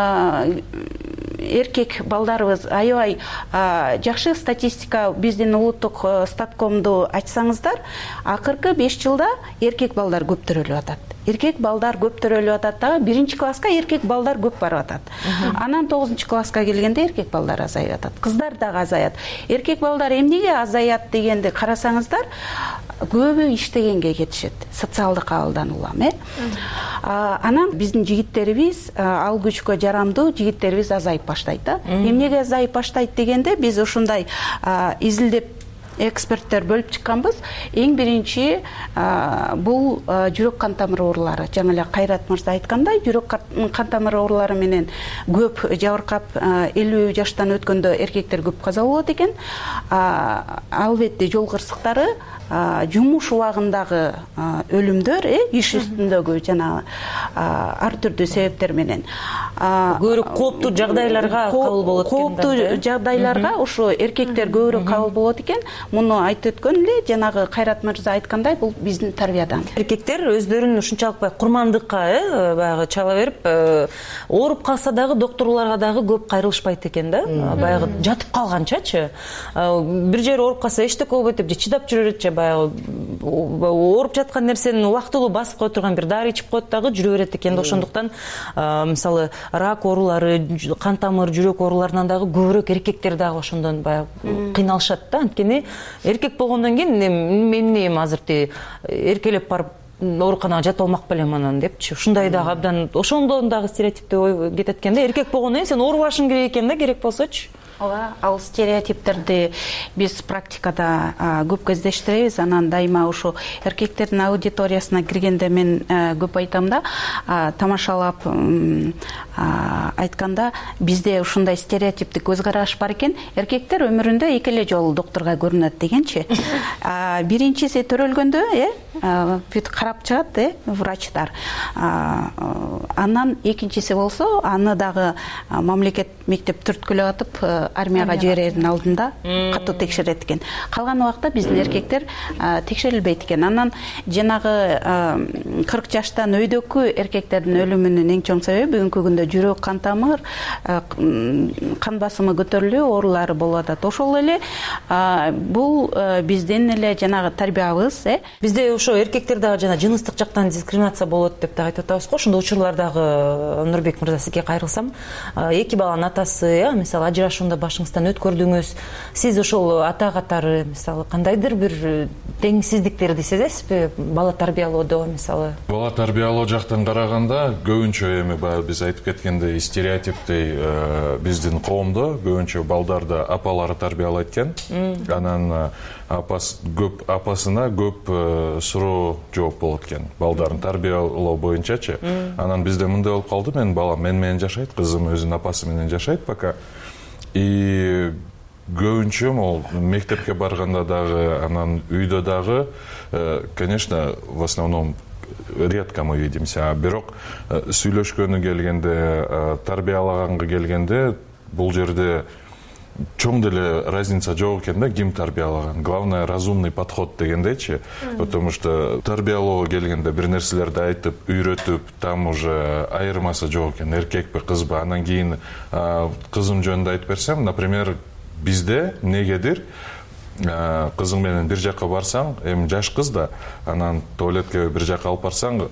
эркек балдарыбыз аябай жакшы статистика, биздин улуттук статкомду ачсаңыздар, акыркы беш жылда эркек балдар көп төрөлүп атат. Эркек балдар көп төрөлүп атат дагы, биринчи класска эркек балдар көп барып атат. Анан тогузунчу класска келгенде эркек балдар азайып атат. Кыздар дагы азаят. Эркек балдар эмнеге азаят дегенди карасаңыздар, көбү иштегенге кетишет, социалдык абалдан улам, э? Анан биздин жигиттерибиз, ал күчкө жарамдуу жигиттерибиз азайып баштайт да. Эмнеге азайып баштайт дегенде, биз ушундай изилдеп эксперттер бөлүп чыкканбыз. Эң биринчи бул жүрөк кан тамыр оорулары. Жаңы эле Кайрат мырза айткандай, жүрөк кан тамыр оорулары менен көп жабыркап элүү жаштан өткөндө эркектер көп каза болот экен. Албетте жол кырсыктары, жумуш убагындагы өлүмдөр, иш үстүндөгү жана ар түрдүү себептер менен көбүрөөк кооптуу жагдайларга кабыл болот экен. Кооптуу жагдайларга ушу эркектер көбүрөөк кабыл болот экен. Муну айтып өткөн эле, жанагы Кайрат мырза айткандай, бул биздин тарбиядан. Эркектер өздөрүн ушунчалык баягы курмандыкка, э, баягы чала берип, ооруп калса дагы докторлорго дагы көп кайрылышпайт экен да. Баягы жатып калганчачы. Бир жери ооруп калса эчтеке болбойт деп чыдап жүрөт, баягы ооруп жаткан нерсени убактылуу басып кое турган бир дары ичип коет дагы жүрө берет экен. Ошондуктан мисалы рак оорулары, кан тамыр, жүрөк ооруларынан дагы көбүрөөк эркектер дагы ошондон баягы кыйналышат да. Анткени эркек болгондон кийин мен эмне азыр эркелеп барып ооруканага жатып алмак белем анан депчи. Ушундай дагы абдан ошондон дагы стереотипте ой кетет экен да. Эркек болгондон кийин сен оорубашың керек экен да, керек болсочу. Ооба, ал стереотиптерди биз практикада көп кездештиребиз. Анан дайыма ушу эркектердин аудиториясына киргенде мен көп айтам да, тамашалап айтканда, бизде ушундай стереотиптик көз караш бар экен. Эркектер өмүрүндө эки эле жолу докторго көрүнөт дегенчи. Биринчиси төрөлгөндө, э, бүт карап чыгат, э, врачтар. Анан экинчиси болсо, аны дагы мамлекет мектеп түрткүлөп атып армияга жиберердин алдында катуу текшерет экен. Калган убакта биздин эркектер текшерилбейт экен. Анан жанагы кырк жаштан өйдөкү эркектердин өлүмүнүн эң чоң себеби бүгүнкү күндө жүрөк кан тамыр, кан басымы көтөрүлүү оорулары болуп атат. Ошол эле бул биздин эле жанагы тарбиябыз, э. Бизде ошо эркектер дагы жана жыныстык жактан дискриминация болот деп да айтып атабыз го. Ошондой учурлар дагы, Нурбек мырза, сизге кайрылсам, эки баланын атасы, э, мисалы ажырашуунда башыңыздан өткөрдүңүз. Сиз ошол ата катары мисалы кандайдыр бир теңсиздиктерди сезесизби бала тарбиялоодо мисалы? Бала тарбиялоо жактан караганда көбүнчө эми баягы биз айтып кеткендей стереотиптей биздин коомдо көбүнчө балдарды апалары тарбиялайт экен. Анан апас көп апасына көп суроо жооп болот экен балдарын тарбиялоо боюнчачы. Анан бизде мындай болуп калды, менин балам мен менен жашайт, кызым өзүнүн апасы менен жашайт пока. И көбүнчө могул мектепке барганда дагы, анан үйдө дагы, конечно, в основном редко мы видимся. Бирок сүйлөшкөнү келгенде, тарбиялаганга келгенде бул жерде чоң деле разница жок экен да, ким тарбиялаган. Главное разумный подход дегендейчи, потому что тарбиялоого келгенде бир нерселерди айтып, үйрөтүп, там уже айырмасы жок экен, эркекпи, кызбы. Анан кийин кызым жөнүндө айтып берсем, например, бизде эмнегедир кызың менен бир жака барсаң, эми жаш кыз да, анан туалетке бир жака алып барсаң,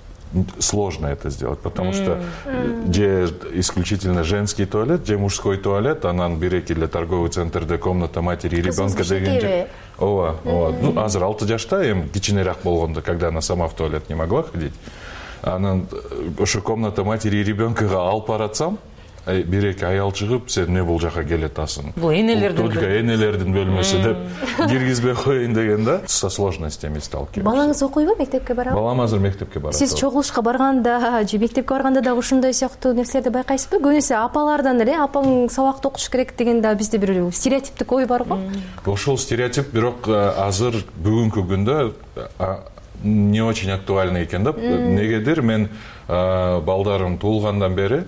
сложно это сделать, потому что же исключительно женский туалет, же мужской туалет, анан бир-эки эле торговый центрде комната матери и ребенка деген. Ооба, ооба. Ну, азыр алты жашта, эми кичинерээк болгондо, когда она сама в туалет не могла ходить. Анан ошо комната матери и ребенкага алып баратсам, бир-эки аял чыгып, сен эмне бул жака келатасың? Бул энелердин только энелердин бөлмөсү деп киргизбей коеюн деген да. Со сложностями сталкиваемся. Балаңыз окуйбу, мектепке барабы? Балам азыр мектепке барат. Сиз чогулушка барганда же мектепке барганда да ушундай сыяктуу нерселерди байкайсызбы? Көбүнесе апалардан эле апаң сабакты окуш керек деген да бизде бир стереотиптик ой бар го. Ошол стереотип бирок азыр бүгүнкү күндө не очень актуальный экен да. Негедир мен балдарым туулгандан бери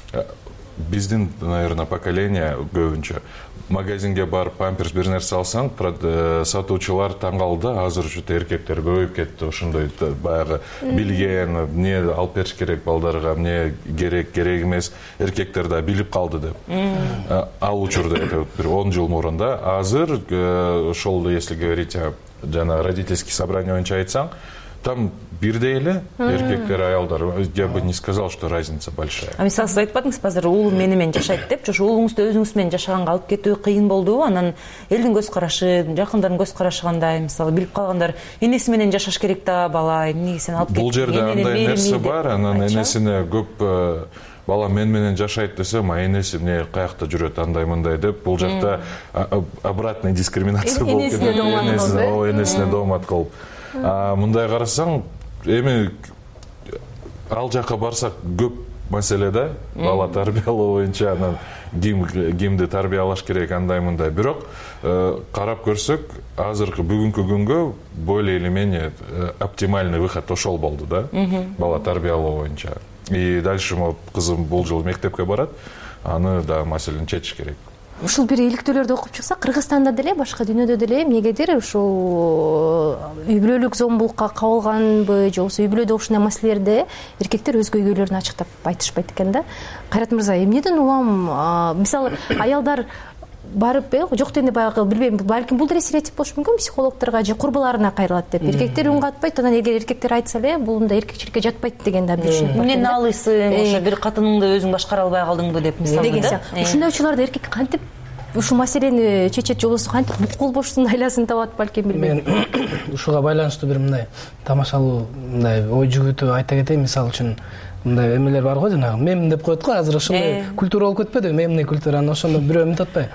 биздин, наверное, поколение көбүнчө магазинге барып памперс бир нерсе алсаң, сатуучулар таң калды, азыр ушундай эркектер көбөйүп кетти, ошондой баягы билген, эмне алып бериш керек балдарга, эмне керек, керек эмес, эркектер да билип калды деп. Ал учурда это бир он жыл мурун да, азыр ошол, если говорить жана родительский собрание боюнча айтсаң, там бирдей эле эркектер, аялдар. Я бы не сказал, что разница большая. А мисалы сиз айтпадыңызбы, азыр уулум мени менен жашайт деп, ошо уулуңузду өзүңүз менен жашаганга алып кетүү кыйын болдубу? Анан элдин көз карашы, жакындардын көз карашы кандай? Мисалы билип калгандар, энеси менен жашаш керек да, бала, эмнеге сен алып кеттиң? Бул жерде андай нерсе бар, анан энесине көп бала мен менен жашайт десем, а энеси эмне каякта жүрөт андай-мындай деп, бул жакта обратная дискриминация болуп кетет. Энесине доомат кылып. Мындай карасаң, эми ал жака барсак көп маселе да, бала тарбиялоо боюнча, анан кимди тарбиялаш керек, андай-мындай. Бирок карап көрсөк, азыркы бүгүнкү күнгө более или менее оптимальный выход ошол болду да, бала тарбиялоо боюнча. И дальше кызым бул жыл мектепке барат, аны да маселени чечиш керек. Ушул бир иликтөөлөрдү окуп чыкса, Кыргызстанда деле, башка дүйнөдө деле эмнегедир ушул үй бүлөлүк зомбулукка кабылганбы, же болбосо үй бүлөдө ушундай маселелерде эркектер өз көйгөйлөрүн ачыктап айтышпайт экен да. Кайрат мырза, эмнеден улам, мисалы аялдар барып, жок дегенде баягы билбейм, балким бул деле стереотип болушу мүмкүн, психологторго же курбуларына кайрылат деп. Эркектер үн катпайт, анан эгер эркектер айтса эле, бул мындай эркекчиликке жатпайт деген да түшүнүк бар. Эмнени алыйсың, ошо бир катыныңды өзүң башкара албай калдыңбы деп мисалы да. Ушундай учурларда эркек кантип ушул маселени чечет, же болбосо кантип букул бошсун айласын табат, балким билбейм. Мен ушуга байланыштуу бир мындай тамашалуу мындай ой жүгүтүп айта кетейин. Мисалы үчүн мындай эмелер бар го, жанагы мем деп коет го, азыр ошондой культура болуп кетпедиби, мемный культура, анан ошондо бирөө эмне атпайбы,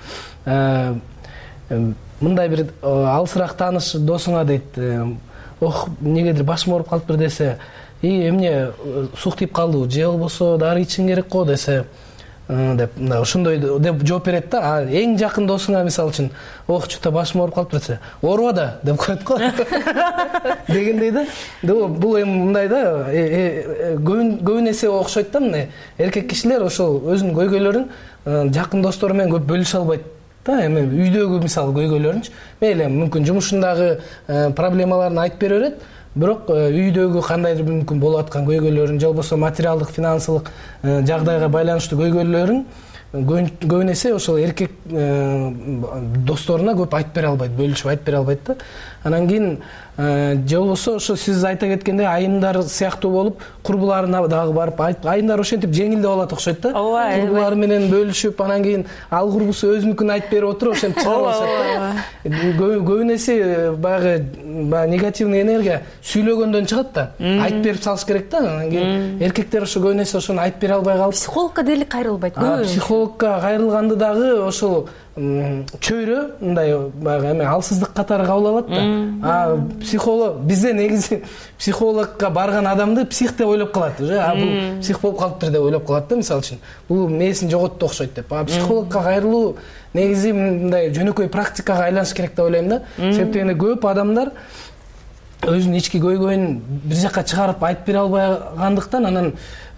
мындай бир алысыраак тааныш досуңа дейт, ох, эмнегедир башым ооруп калыптыр десе, и эмне сук тип калдыбы, же болбосо дары ичишиң керек го десе деп, мындай ошондой деп жооп берет да. А эң жакын досуңа мисалы үчүн, ох, чута башым ооруп калыптыр десе, ооруба да деп коет го дегендей да. Бул эми мындай да, көбүн эсе окшойт да, мындай эркек кишилер ошол өзүнүн көйгөйлөрүн жакын достору менен көп бөлүшө албайт да. Эми үйдөгү мисалы көйгөйлөрүнчү мейли мүмкүн жумушундагы проблемаларын айтып бере берет, бирок үйдөгү кандайдыр мүмкүн болуп аткан көйгөйлөрүн, же болбосо материалдык, финансылык жагдайга байланыштуу көйгөйлөрүн көбүн эсе ошол эркек досторуна көп айтып бере албайт, бөлүшүп айтып бере албайт да. Анан кийин же болбосо ошо сиз айта кеткендей айымдар сыяктуу болуп, курбуларына дагы барып айтып, айымдар ошентип жеңил деп алат окшойт да. Курбулары менен бөлүшүп, анан кийин ал курбусу өзүнүкүн айтып берип отуруп ошентип чыга алышат да. Көбүн эсе баягы негативный энергия сүйлөгөндөн чыгат да. Айтып берип салыш керек да. Анан кийин эркектер ошо көбүн эсе ошону айтып бере албай калып, психологко дели кайрылбайт. Психологко кайрылганды дагы ошол чөйрө мындай баягы эме алсыздык катары кабыл алат да. А психолог бизде негизи психологко барган адамды псих деп ойлоп калат уже. А бул псих болуп калыптыр деп ойлоп калат да, мисалы үчүн. Бул мээсин жоготту окшойт деп. А психологко кайрылуу негизи мындай жөнөкөй практикага айланыш керек деп ойлойм да. Себептен көп адамдар өзүнүн ички көйгөйүн бир жакка чыгарып айтып бере албагандыктан анан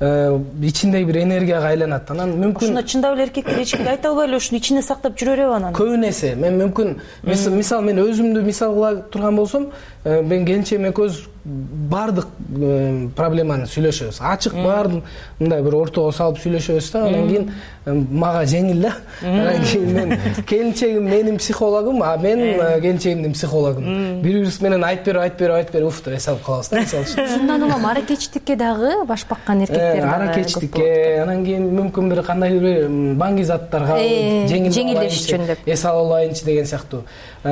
ичиндеги бир энергияга айланат. Анан мүмкүн ушуна чындап эле эркектер эч кимге айта албай эле ушуну ичинде сактап жүрө береби анан? Көбүн эсе мен мүмкүн мисалы мен өзүмдү мисал кыла турган болсом, мен келинчегим экөөбүз баардык проблеманы сүйлөшөбүз. Ачык баардык мындай бир ортого салып сүйлөшөбүз да, анан кийин мага жеңил да. Анан кийин мен келинчегим менин психологум, а мен келинчегимдин психологум. Бири-бирибиз менен айтып берип, айтып берип, айтып берип уф деп эс алып калабыз да, мисалы үчүн. Ушундан улам аракечтикке дагы баш баккан эркектер дагы. Аракечтикке, анан кийин мүмкүн бир кандайдыр бир баңги заттарга жеңилдеш үчүн деп эс ала алайынчы деген сыяктуу.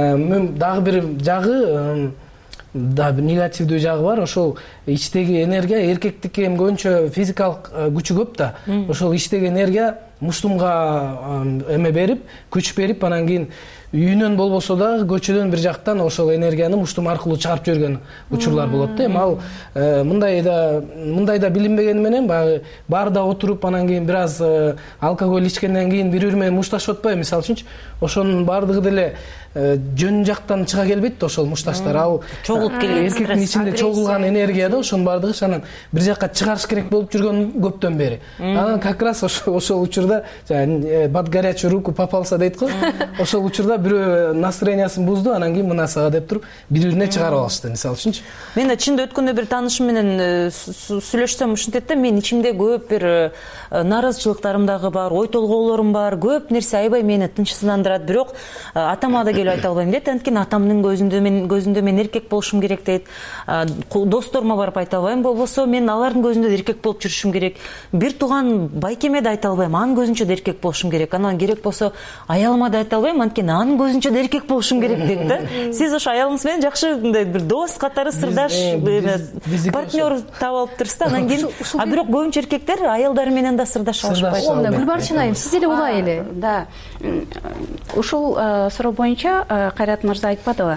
Дагы бир жагы да негативдүү жагы бар. Ошол ичтеги энергия, эркектикке эми көбүнчө физикалык күчү көп да. Ошол ичтеги энергия муштумга эме берип, күч берип, анан кийин үйүнөн болбосо дагы көчөдөн бир жактан ошол энергияны муштум аркылуу чыгарып жиберген учурлар болот да. Эми ал мындай да мындай да билинбегени менен баягы барда отуруп, анан кийин бир аз алкоголь ичкенден кийин бири-бири менен мушташып атпайбы, мисалы үчүнчү. Ошонун баардыгы деле жөн жактан чыга келбейт да ошол мушташтар. Ал чогулуп келген эркектин ичинде чогулган энергия да, ошонун баардыгы анан бир жакка чыгарыш керек болуп жүргөн көптөн бери. Анан как раз ошол учурда под горячую руку попался дейт го. Ошол учурда бирөө настроениясын бузду, анан кийин мына сага деп туруп бири-бирине чыгарып алышты, мисалы үчүнчү. Мен чында өткөндө бир таанышым менен сүйлөшсөм ушинтет да, мен ичимде көп бир нааразычылыктарым дагы бар, ой толгоолорум бар, көп нерсе аябай мени тынчсыздандырат, бирок атама да келип айта албайм дейт. Анткени атамдын көзүндө мен көзүндө мен эркек болушум керек дейт. Досторума барып айта албайм, болбосо мен алардын көзүндө да эркек болуп жүрүшүм керек. Бир тууган байкеме да айта албайм, анын көзүнчө да эркек болушум керек. Анан керек болсо аялыма да айта албайм, анткени анын көзүнчө да эркек болушум керек дейт да. Сиз ошо аялыңыз менен жакшы мындай бир дос катары, сырдаш, партнер таап алыптырсыз да. Анан кийин а бирок көбүнчө эркектер аялдары менен да сырдаша алышпайт. Ооба, Гүлбарчын айым, сиз эле улай эле. Да. Ушул суроо боюнча Кайрат мырза айтпадыбы?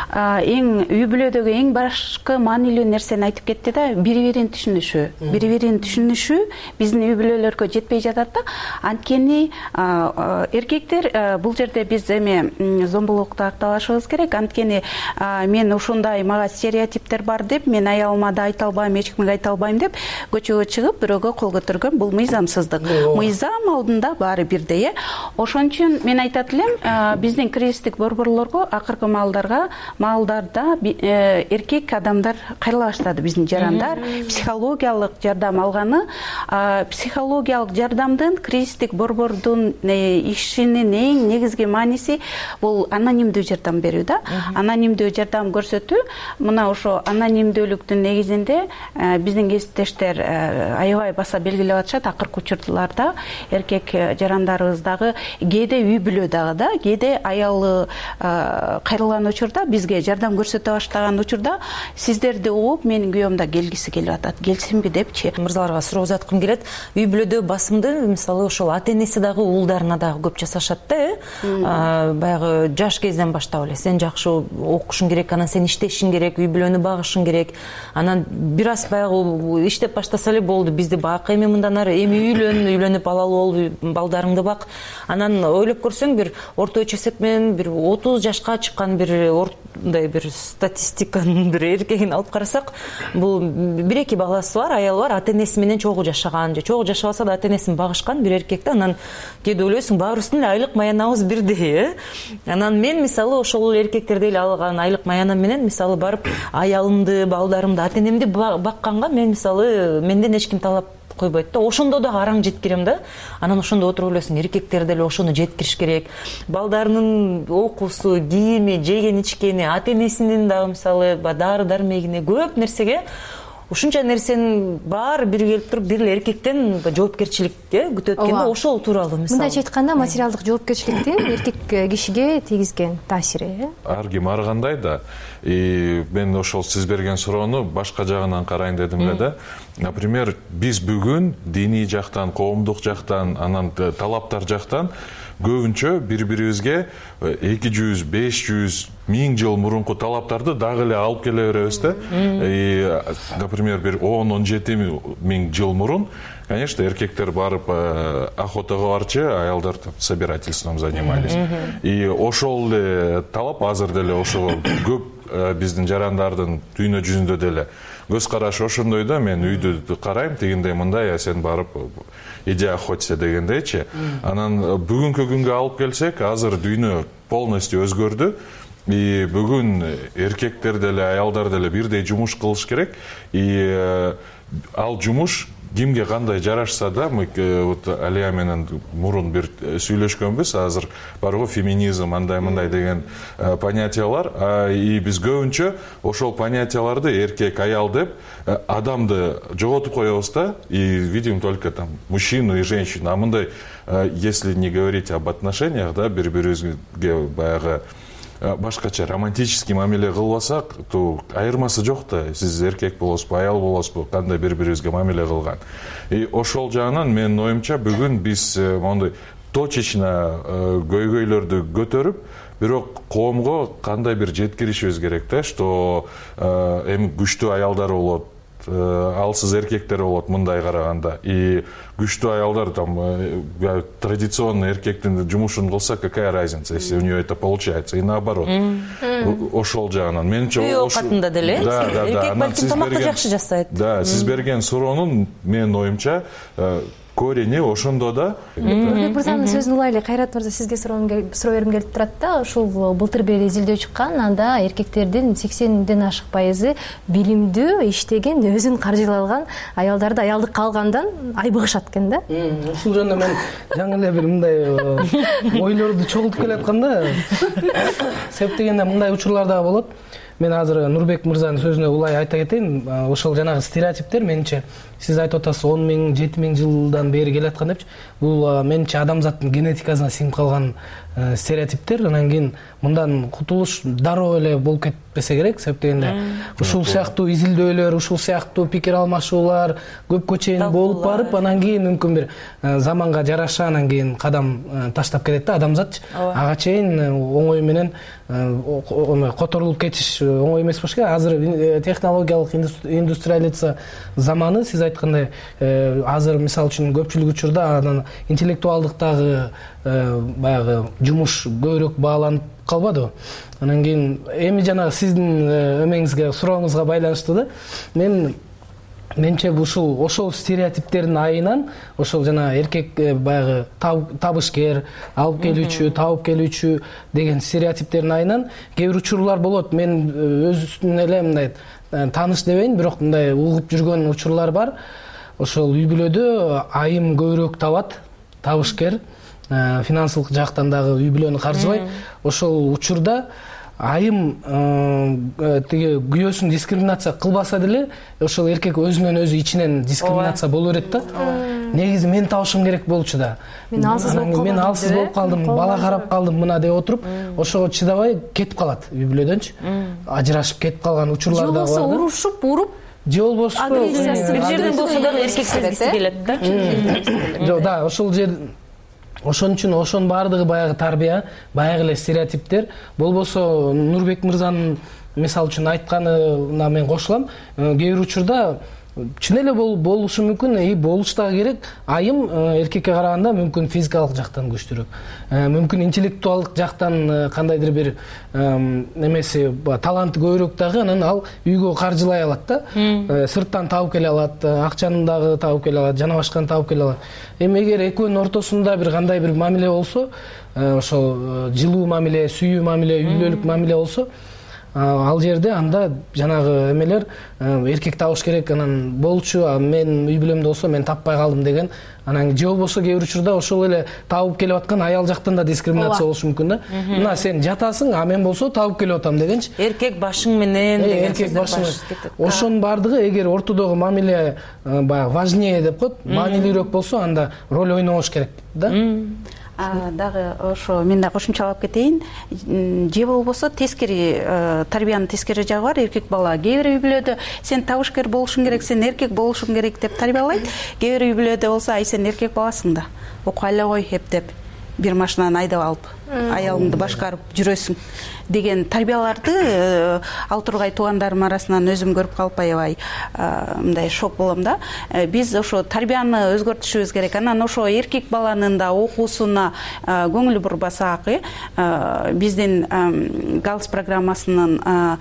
Эң үй бүлөдөгү эң башкы маанилүү нерсени айтып кетти да, бири-бирин түшүнүшү. Бири-бирин түшүнүшү биздин үй бүлөлөргө жетпей жатат да. Анткени эркектер бул жерде биз эми зомбулукту акталашыбыз керек. Анткени мен ушундай мага стереотиптер бар деп, мен аялыма да айта албайм, эч кимге айта албайм деп көчөгө чыгып бирөөгө кол көтөргөн бул мыйзамсыздык. Мыйзам алдында баары бирдей, э. Ошон үчүн мен айтат элем, биздин кризистик борборлорго акыркы маалдарга маалдарда эркек адамдар кайрыла баштады, биздин жарандар психологиялык жардам алганы. Психологиялык жардамдын кризистик борбордун ишинин эң негизги мааниси бул анонимдүү жардам берүү да. Анонимдүү жардам көрсөтүү. Мына ошо анонимдүүлүктүн негизинде биздин кесиптештер аябай баса белгилеп атышат. Акыркы учурларда эркек жарандарыбыз дагы кээде үй бүлө дагы да, кээде аялы кайрылган учурда бизге жардам көрсөтө баштаган учурда сиздерди угуп менин күйөөм да келгиси келип атат, келсинби депчи. Мырзаларга суроо узаткым келет. Үй бүлөдө басымды мисалы ошол ата энеси дагы уулдарына дагы көп жасашат да, э. Баягы жаш кезден баштап эле сен жакшы окушуң керек, анан сен иштешиң керек, үй бүлөнү багышың керек. Анан бир аз баягы иштеп баштаса эле болду, бизди бак, эми мындан ары эми үйлөн, үйлөнүп алалы бол, балдарыңды бак. Анан ойлоп көрсөң бир орточо эсеп менен бир отуз жашка чыккан бир мындай бир статистиканын бир эркегин алып карасак, бул бир эки баласы бар, аялы бар, ата энеси менен чогуу жашаган же чогуу жашабаса да ата энесин багышкан бир эркек да. Анан кээде ойлойсуң баарыбыздын эле айлык маянабыз бирдей, э. Анан мен мисалы ошол эркектерди эле алган айлык маянам менен мисалы барып аялымды, балдарымды, ата энемди бакканга мен мисалы менден эч ким талап койбойт да. Ошондо дагы араң жеткирем да. Анан ошондо отуруп ойлойсуң, эркектер деле ошону жеткириш керек. Балдарынын окуусу, кийими, жеген ичкени, ата энесинин дагы мисалы дары дармегине көп нерсеге ушунча нерсенин баары бир келип туруп бир эле эркектен жоопкерчилик күтөт экен да. Ошол тууралуу мисалы. Мындайча айтканда материалдык жоопкерчиликтин эркек кишиге тийгизген таасири. Ар ким ар кандай да. И мен ошол сиз берген суроону башка жагынан карайын дедим эле да. Например, биз бүгүн диний жактан, коомдук жактан, анан талаптар жактан көбүнчө бири-бирибизге эки жүз, беш жүз, миң жыл мурунку талаптарды дагы эле алып келе беребиз да. Например, бир он он жети миң жыл мурун, конечно, эркектер барып охотага барчу, аялдар собирательством занимались. И ошол эле талап азыр деле ошого көп биздин жарандардын дүйнө жүзүндө деле көз карашы ошондой да, мен үйдү карайм тигиндей мындай, а сен барып иди охоться дегендейчи. Анан бүгүнкү күнгө алып келсек, азыр дүйнө полностью өзгөрдү. И бүгүн эркектер деле, аялдар деле бирдей жумуш кылыш керек. И ал жумуш кимге кандай жарашса да, мы вот Алия менен мурун бир сүйлөшкөнбүз, азыр бар го феминизм, андай-мындай деген понятиялар. И биз көбүнчө ошол понятияларды эркек, аял деп адамды жоготуп коебуз да, и видим только там мужчину и женщину. А мындай, если не говорить об отношениях, да, бири-бирибизге баягы башкача романтический мамиле кылбасак, то айырмасы жок да. Сиз эркек болосузбу, аял болосузбу, кандай бири-бирибизге мамиле кылган. И ошол жагынан менин оюмча бүгүн биз моундай точечно көйгөйлөрдү көтөрүп, бирок коомго кандай бир жеткиришибиз керек да, что эми күчтүү аялдар болот, алсыз эркектер болот мындай караганда. И күчтүү аялдар там традиционный эркектин жумушун кылса, какая разница, если у нее это получается, и наоборот. Ошол жагынан менимче үй оокатында деле эркек балким тамакты жакшы жасайт. Да, сиз берген суроонун менин оюмча корени ошондо да. Нурбек мырзанын сөзүн улайлы, Кайрат мырза, сизге суроо берим келип турат да. Ушул былтыр бир изилдөө чыккан, анда эркектердин сексенден ашык пайызы билимдүү, иштеген, өзүн каржылай алган аялдарды аялдыкка алгандан айбыгышат экен да. Ушул жөнүндө мен жаңы эле бир мындай ойлорду чогултуп келаткам да. Себеп дегенде мындай учурлар да болот. Мен азыр Нурбек мырзанын сөзүнө улай айта кетейин. Ошол жанагы стереотиптер менимче сиз айтып атасыз он миң, жети миң жылдан бери келаткан депчи. Бул менимче адамзаттын генетикасына сиңип калган стереотиптер. Анан кийин мындан кутулуш дароо эле болуп кетпесе керек. Себеп дегенде ушул сыяктуу изилдөөлөр, ушул сыяктуу пикир алмашуулар көпкө чейин болуп барып, анан кийин мүмкүн бир заманга жараша анан кийин кадам таштап кетет да адамзат. Ага чейин оңой менен которулуп кетиш оңой эмес болуш керек. Азыр технологиялык индустриализация заманы, сиз айткандай, азыр мисалы үчүн көпчүлүк учурда анан интеллектуалдыктагы баягы жумуш көбүрөөк бааланып калбадыбы? Анан кийин эми жанагы сиздин эмеңизге, сурооңузга байланыштуу да, мен менимче ушул ошол стереотиптердин айынан ошол жана эркек баягы табышкер, алып келүүчү, табып келүүчү деген стереотиптердин айынан кээ бир учурлар болот. Мен өзүмдүн эле мындай тааныш дебейин, бирок мындай угуп жүргөн учурлар бар. Ошол үй бүлөдө айым көбүрөөк табат, табышкер, финансылык жактан дагы үй бүлөнү каржылайт. Ошол учурда айым тиги күйөөсүн дискриминация кылбаса деле, ошол эркек өзүнөн өзү ичинен дискриминация боло берет да. Негизи мен табышым керек болчу да. Мен алсыз болуп калдым. Мен алсыз болуп калдым, бала карап калдым мына деп отуруп, ошого чыдабай кетип калат үй бүлөдөнчү. Ажырашып кетип калган учурлар да бар. Же болбосо урушуп, уруп, же болбосо агрессиясы бир жерден болсо дагы эркек сезгиси келет да. Жок, да, ошол жер ошон үчүн ошонун баардыгы баягы тарбия, баягы эле стереотиптер. Болбосо Нурбек мырзанын мисалы үчүн айтканына мен кошулам. Кээ бир учурда чын эле болушу мүмкүн, и болуш дагы керек. Айым эркекке караганда мүмкүн физикалык жактан күчтүүрөөк, мүмкүн интеллектуалдык жактан кандайдыр бир эмеси, таланты көбүрөөк дагы, анан ал үйгө каржылай алат да. Сырттан табып келе алат, акчаны дагы табып келе алат, жана башканы табып келе алат. Эми эгер экөөнүн ортосунда бир кандай бир мамиле болсо, ошол жылуу мамиле, сүйүү мамиле, үй бүлөлүк мамиле болсо, ал жерде анда жанагы эмелер эркек табыш керек, анан болчу, мен үй бүлөмдө болсо мен таппай калдым деген, анан же болбосо кээ бир учурда ошол эле табып келип аткан аял жактан да дискриминация болушу мүмкүн да. Мына сен жатасың, а мен болсо табып келип атам дегенчи. Эркек башың менен деген сөздөр. Ошонун баардыгы эгер ортодогу мамиле баягы важнее деп коет, маанилүүрөөк болсо, анда роль ойнобош керек да. Дагы ошо мен да кошумчалап кетейин. Же болбосо тескери тарбиянын тескери жагы бар. Эркек бала кээ бир үй бүлөдө сен табышкер болушуң керек, сен эркек болушуң керек деп тарбиялайт. Кээ бир үй бүлөдө болсо ай сен эркек баласың да, окуй эле кой эптеп. бир машинаны айдап алып аялыңды башкарып жүрөсүң деген тарбияларды ал тургай туугандарым арасынан өзүм көрүп калып аябай мындай шок болом да. Биз ошо тарбияны өзгөртүшүбүз керек. Анан ошо эркек баланын да окуусуна көңүл бурбасак, биздин галс программасынын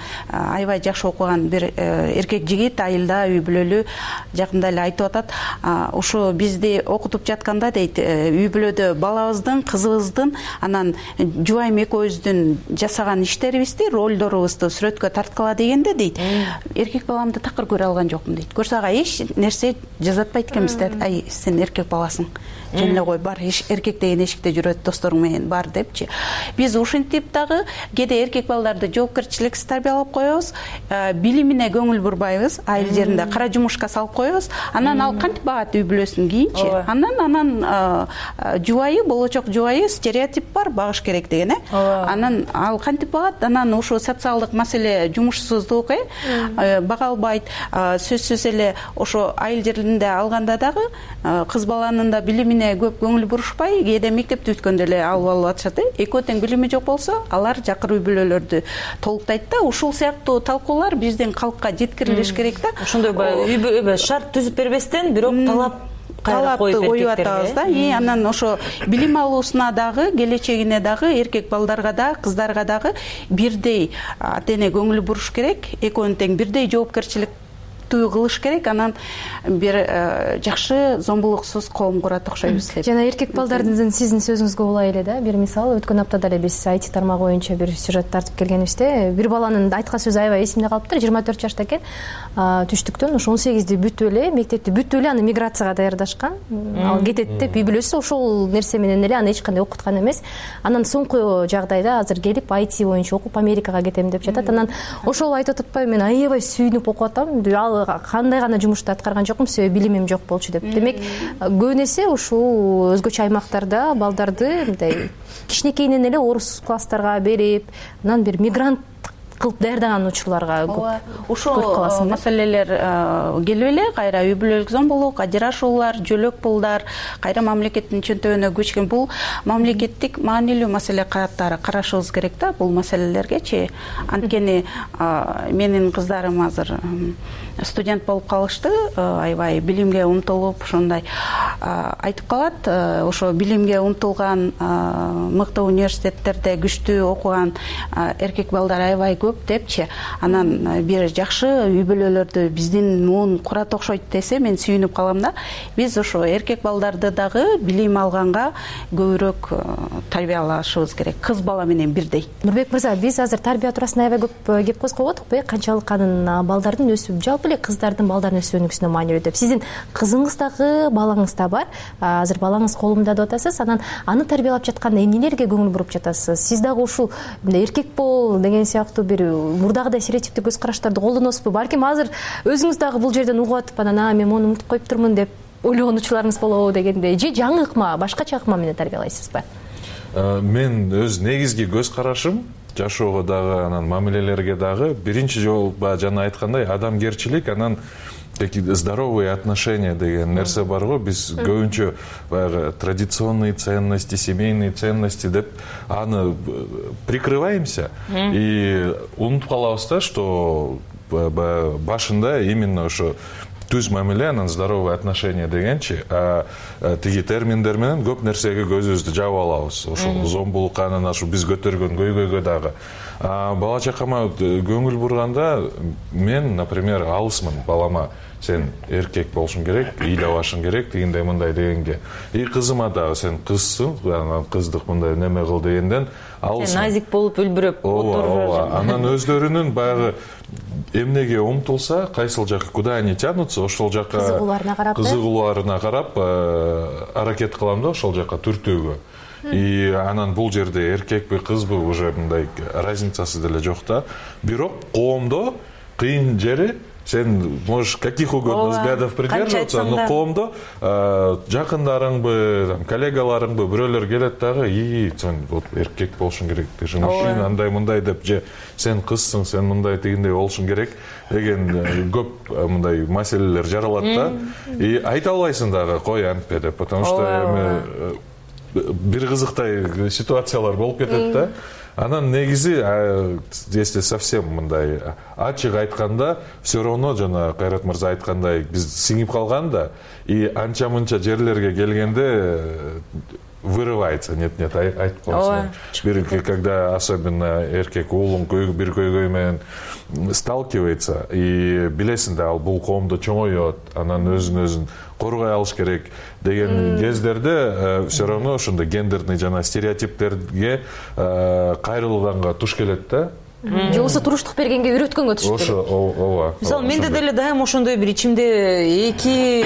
аябай жакшы окуган бир эркек жигит айылда үй бүлөлүү жакында эле айтып атат. Ошо бизди окутуп жатканда дейт, үй бүлөдө балабыздын, кызыбыздын, анан жубайым экөөбүздүн жасаган иштерибизди, ролдорубузду сүрөткө тарткыла дегенде дейт, эркек баламды такыр көрө алган жокмун дейт. Көрсө ага эч нерсе жазатпайт экенбиз дейт. Ай, сен эркек баласың, жөн эле кой, бар, эркек деген эшикте жүрөт, досторуң менен бар депчи. Биз ушинтип дагы кээде эркек балдарды жоопкерчиликсиз тарбиялап коебуз, билимине көңүл бурбайбыз, айыл жеринде кара жумушка салып коебуз. Анан ал кантип багат үй бүлөсүн кийинчи. Анан анан жубайы, болочок жубайы стереотип бар, багыш керек деген, э? Анан ал кантип багат? Анан ошо социалдык маселе, жумушсуздук, э, бага албайт. Сөзсүз эле ошо айыл жеринде алганда дагы кыз баланын да билимине көп көңүл бурушпай, кээде мектепти бүткөндө эле алып алып атышат. Экөө тең билими жок болсо, алар жакыр үй бүлөлөрдү толуктайт да. Ушул сыяктуу талкуулар биздин калкка жеткирилиш керек да. Ошондой үй бүлө шарт түзүп бербестен, бирок талап талапты коюп атабыз да. Анан ошо билим алуусуна дагы, келечегине дагы, эркек балдарга да, кыздарга дагы бирдей ата эне көңүл буруш керек. Экөөнү тең бирдей жоопкерчилик кылыш керек. Анан бир жакшы зомбулуксуз коом курат окшойбуз деп. Жана эркек балдардын сиздин сөзүңүзгө улай эле да, бир мисал, өткөн аптада эле биз ай ти тармагы боюнча бир сюжет тартып келгенибизде, бир баланын айткан сөзү аябай эсимде калыптыр. жыйырма төрт жашта экен, түштүктөн ошо он сегизди бүтүп эле, мектепти бүтүп эле, аны миграцияга даярдашкан. Ал кетет деп, үй бүлөсү ошол нерсе менен эле аны эч кандай окуткан эмес. Анан соңку жагдайда азыр келип ай ти боюнча окуп Америкага кетем деп жатат. Анан ошол айтып атпайбы, мен аябай сүйүнүп окуп атам. Ал кандай гана жумушту аткарган жокмун, себеби билимим жок болчу деп. Демек, көбүн эсе ушул өзгөчө аймактарда балдарды мындай кичинекейинен эле орус класстарга берип, анан бир мигрант кылып даярдаган учурларга көп ушул маселелер келип эле кайра үй бүлөлүк зомбулук, ажырашуулар, жөлөк пулдар кайра мамлекеттин чөнтөгүнө көчкөн. Бул мамлекеттик маанилүү маселе катары карашыбыз керек да бул маселелергечи. Анткени менин кыздарым азыр студент болуп калышты, аябай билимге умтулуп, ошондой айтып калат, ошо билимге умтулган, мыкты университеттерде күчтүү окуган эркек балдар аябай көп депчи. Анан бир жакшы үй бүлөлөрдү биздин муун курат окшойт десе, мен сүйүнүп калам да. Биз ошо эркек балдарды дагы билим алганга көбүрөөк тарбиялашыбыз керек, кыз бала менен бирдей. Нурбек мырза, биз азыр тарбия туурасында аябай көп кеп козгободукпу? Канчалык анын балдардын өсүп, жалпы эле кыздардын балдардын өсүп өнүгүүсүнө маанилүү деп. Сиздин кызыңыз дагы, балаңыз да бар. Азыр балаңыз колумда деп атасыз. Анан аны тарбиялап жатканда эмнелерге көңүл буруп жатасыз? Сиз дагы ушул эркек бол деген сыяктуу бир мурдагыдай стереотиптик көз караштарды колдоносузбу? Балким азыр өзүңүз дагы бул жерден угуп атып, анан мен муну унутуп коюптурмун деп ойлогон учурларыңыз болобу дегендей, же жаңы ыкма, башкача ыкма менен тарбиялайсызбы? Мен өз негизги көз карашым жашоого дагы, анан мамилелерге дагы биринчи жолу жана айткандай адамгерчилик, анан здоровые отношения деген нерсе бар го. Биз көбүнчө баягы традиционные ценности, семейные ценности деп аны прикрываемся и унутуп калабыз да, что башында именно ошо түз мамиле, анан здоровые отношения дегенчи, тиги терминдер менен көп нерсеге көзүбүздү жаап алабыз. Ошол зомбулукка, анан ошо биз көтөргөн көйгөйгө дагы. Бала чакама көңүл бурганда мен, например, алысмын балама, сен эркек болушуң керек, ыйлабашың керек, дегендей мындай дегенге. И кызыма дагы сен кызсың, анан кыздык мындай неме кыл дегенден алысмын. Сен назик болуп үлбүрөп отуруп. Анан өздөрүнүн баягы эмнеге умтулса, кайсыл жака куда они тянутся, ошол жака кызыгууларына карап, кызыгууларына карап аракет кылам да ошол жака түртүүгө. И анан бул жерде эркекпи, кызбы уже мындай разницасы деле жок да. Бирок коомдо кыйын жери, сен можешь каких угодно взглядов придерживаться, но коомдо жакындарыңбы, коллегаларыңбы бирөөлөр келет дагы, и сен вот эркек болушуң керек, ты же мужчина, андай мындай деп, же сен кызсың, сен мындай дегендей болушуң керек деген көп мындай маселелер жаралат да. И айта албайсың дагы, кой антпе деп, потому что эми бир кызыктай ситуациялар болуп кетет да. Анан негизи, если совсем мындай ачык айтканда, все равно жана Кайрат мырза айткандай биз сиңип калган да, и анча-мынча жерлерге келгенде вырывается, нет-нет, айтып коесуң. Бир когда особенно эркек уулун бир көйгөй менен сталкивается, и билесиң да, ал бул коомдо чоңойот, анан өзүн өзүн коргой алыш керек деген кездерде все равно ошондой гендерный жана стереотиптерге кайрылганга туш келет да. Же болбосо туруштук бергенге үйрөткөнгө түшүп келет. Ошо, ооба. Мисалы, менде деле дайым ошондой бир ичимде эки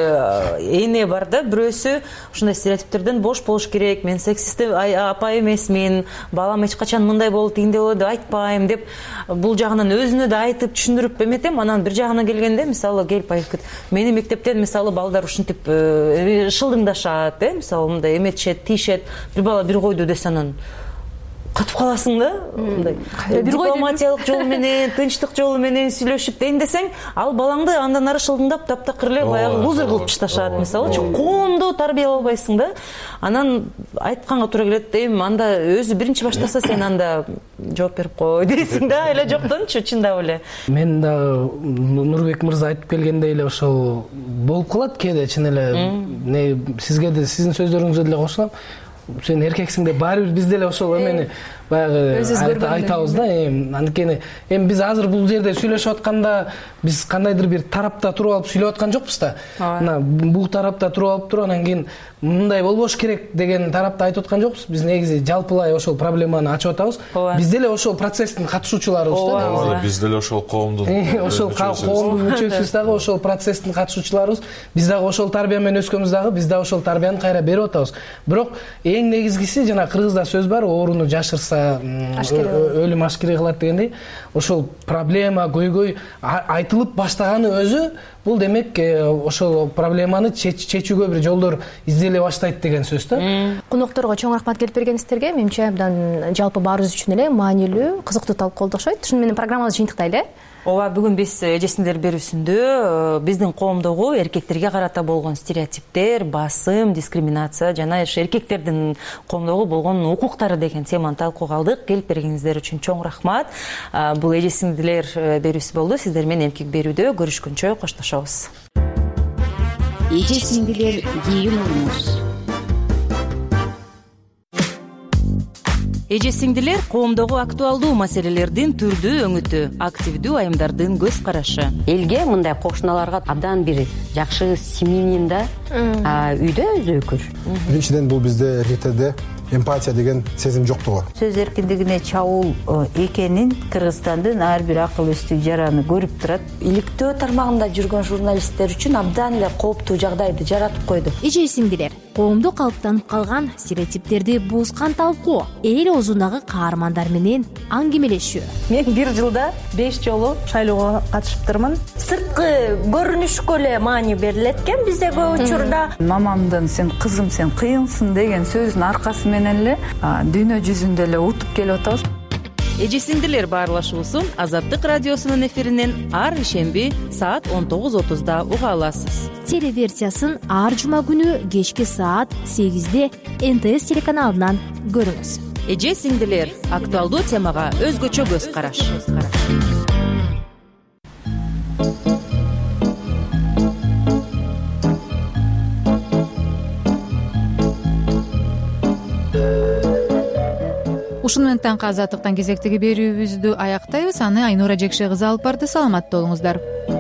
эне бар да. Бирөөсү ушундай стереотиптерден бош болуш керек. Мен сексист апа эмесмин, балам эч качан мындай болду, тигиндей болду деп айтпайм деп бул жагынан өзүнө да айтып түшүндүрүп эметем. Анан бир жагына келгенде, мисалы, келип айтып, мени мектептен мисалы балдар ушинтип шылдыңдашат, э, мисалы, мындай эметишет, тийишет. Бир бала бир койду десе, анан катып каласың да, мындай дипломатиялык жол менен, тынчтык жолу менен сүйлөшүп дейин десең, ал балаңды андан ары шылдыңдап, таптакыр эле баягы лузер кылып ташташат. Мисалы, коомду тарбиялабайсың да. Анан айтканга туура келет дейм, анда өзү биринчи баштаса, сен анда жооп берип кой дейсиң да, эле жоктончу, чындап эле. Мен дагы Нурбек мырза айтып келгендей эле ошол болуп калат кээде, чын эле. Сизге да сиздин сөздөрүңүзгө деле кошулам. Сен эркексиң деп баары бир биз деле ошол эмени баягы айтабыз да. Анткени эми биз азыр бул жерде сүйлөшүп атканда биз кандайдыр бир тарапта туруп алып сүйлөп аткан жокпуз да. Мына бул тарапта туруп алып туруп, анан кийин мындай болбош керек деген тарапты айтып аткан жокпуз. Биз негизи жалпылай ошол проблеманы ачып атабыз. Биз деле ошол процесстин катышуучуларыбыз да. Биз деле ошол коомдун ошол коомдун мүчөсүбүз дагы, ошол процесстин катышуучуларыбыз. Биз дагы ошол тарбия менен өскөнбүз дагы, биз дагы ошол тарбияны кайра берип атабыз. Бирок эң негизгиси, жана кыргызда сөз бар, ооруну жашырса өлүм ашкере кылат дегендей, ошол проблема, көйгөй айтылып баштаганы өзү бул демек ошол проблеманы чечүүгө бир жолдор изделе баштайт деген сөз да. Конокторго чоң рахмат келип бергениңиздерге. Менимче абдан жалпы баарыбыз үчүн эле маанилүү, кызыктуу талкуулоодо окшойт. Ушуну менен программабызды жыйынтыктайлы. Ооба, бүгүн биз эжесиңдер берүүсүндө биздин коомдогу эркектерге карата болгон стереотиптер, басым, дискриминация жана эркектердин коомдогу болгон укуктары деген теманы талкууга алдык. Келип бергениңиздер үчүн чоң рахмат. Бул эжесиңдер берүүсү болду. Сиздер менен эмки берүүдө көрүшкөнчө коштошобуз. Эжесиңдер юморумуз. Эжесиңдилер коомдогу актуалдуу маселелердин түрдүү өңүтү, активдүү айымдардын көз карашы. Элге мындай кошуналарга абдан бир жакшы симинин да, үйдө өзөкүр. Биринчиден бул бизде эркектерде эмпатия деген сезим жоктугу. Сөз эркиндигине чабуул экенин Кыргызстандын ар бир акыл өстүү жараны көрүп турат. Иликтөө тармагында жүргөн журналисттер үчүн абдан эле кооптуу жагдайды жаратып койду. Эжесиңдилер, коомдо калыптанып калган стереотиптерди буузган талкуу, эл оозундагы каармандар менен аңгемелешүү. Мен бир жылда беш жолу шайлоого катышыптырмын. Сырткы көрүнүшкө эле маани берилет экен бизде көп учурда. Мамамдын сен кызым сен кыйынсың деген сөзүнүн аркасы менен эле дүйнө жүзүндө эле утуп келип атабыз. Эжесиңдилер баарлашуусун Азаттык радиосунун эфиринен ар ишемби саат он тогуз отузда уга аласыз. Телеверсиясын ар жума күнү кечки саат сегизде эн тэ эс телеканалынан көрүңүз. Эжесиңдилер актуалдуу темага өзгөчө көз караш. Ушуну менен таңкы азаттыктан кезектеги берүүбүздү аяктайбыз. Аны Айнура Жекше кызы алып барды. Саламатта болуңуздар.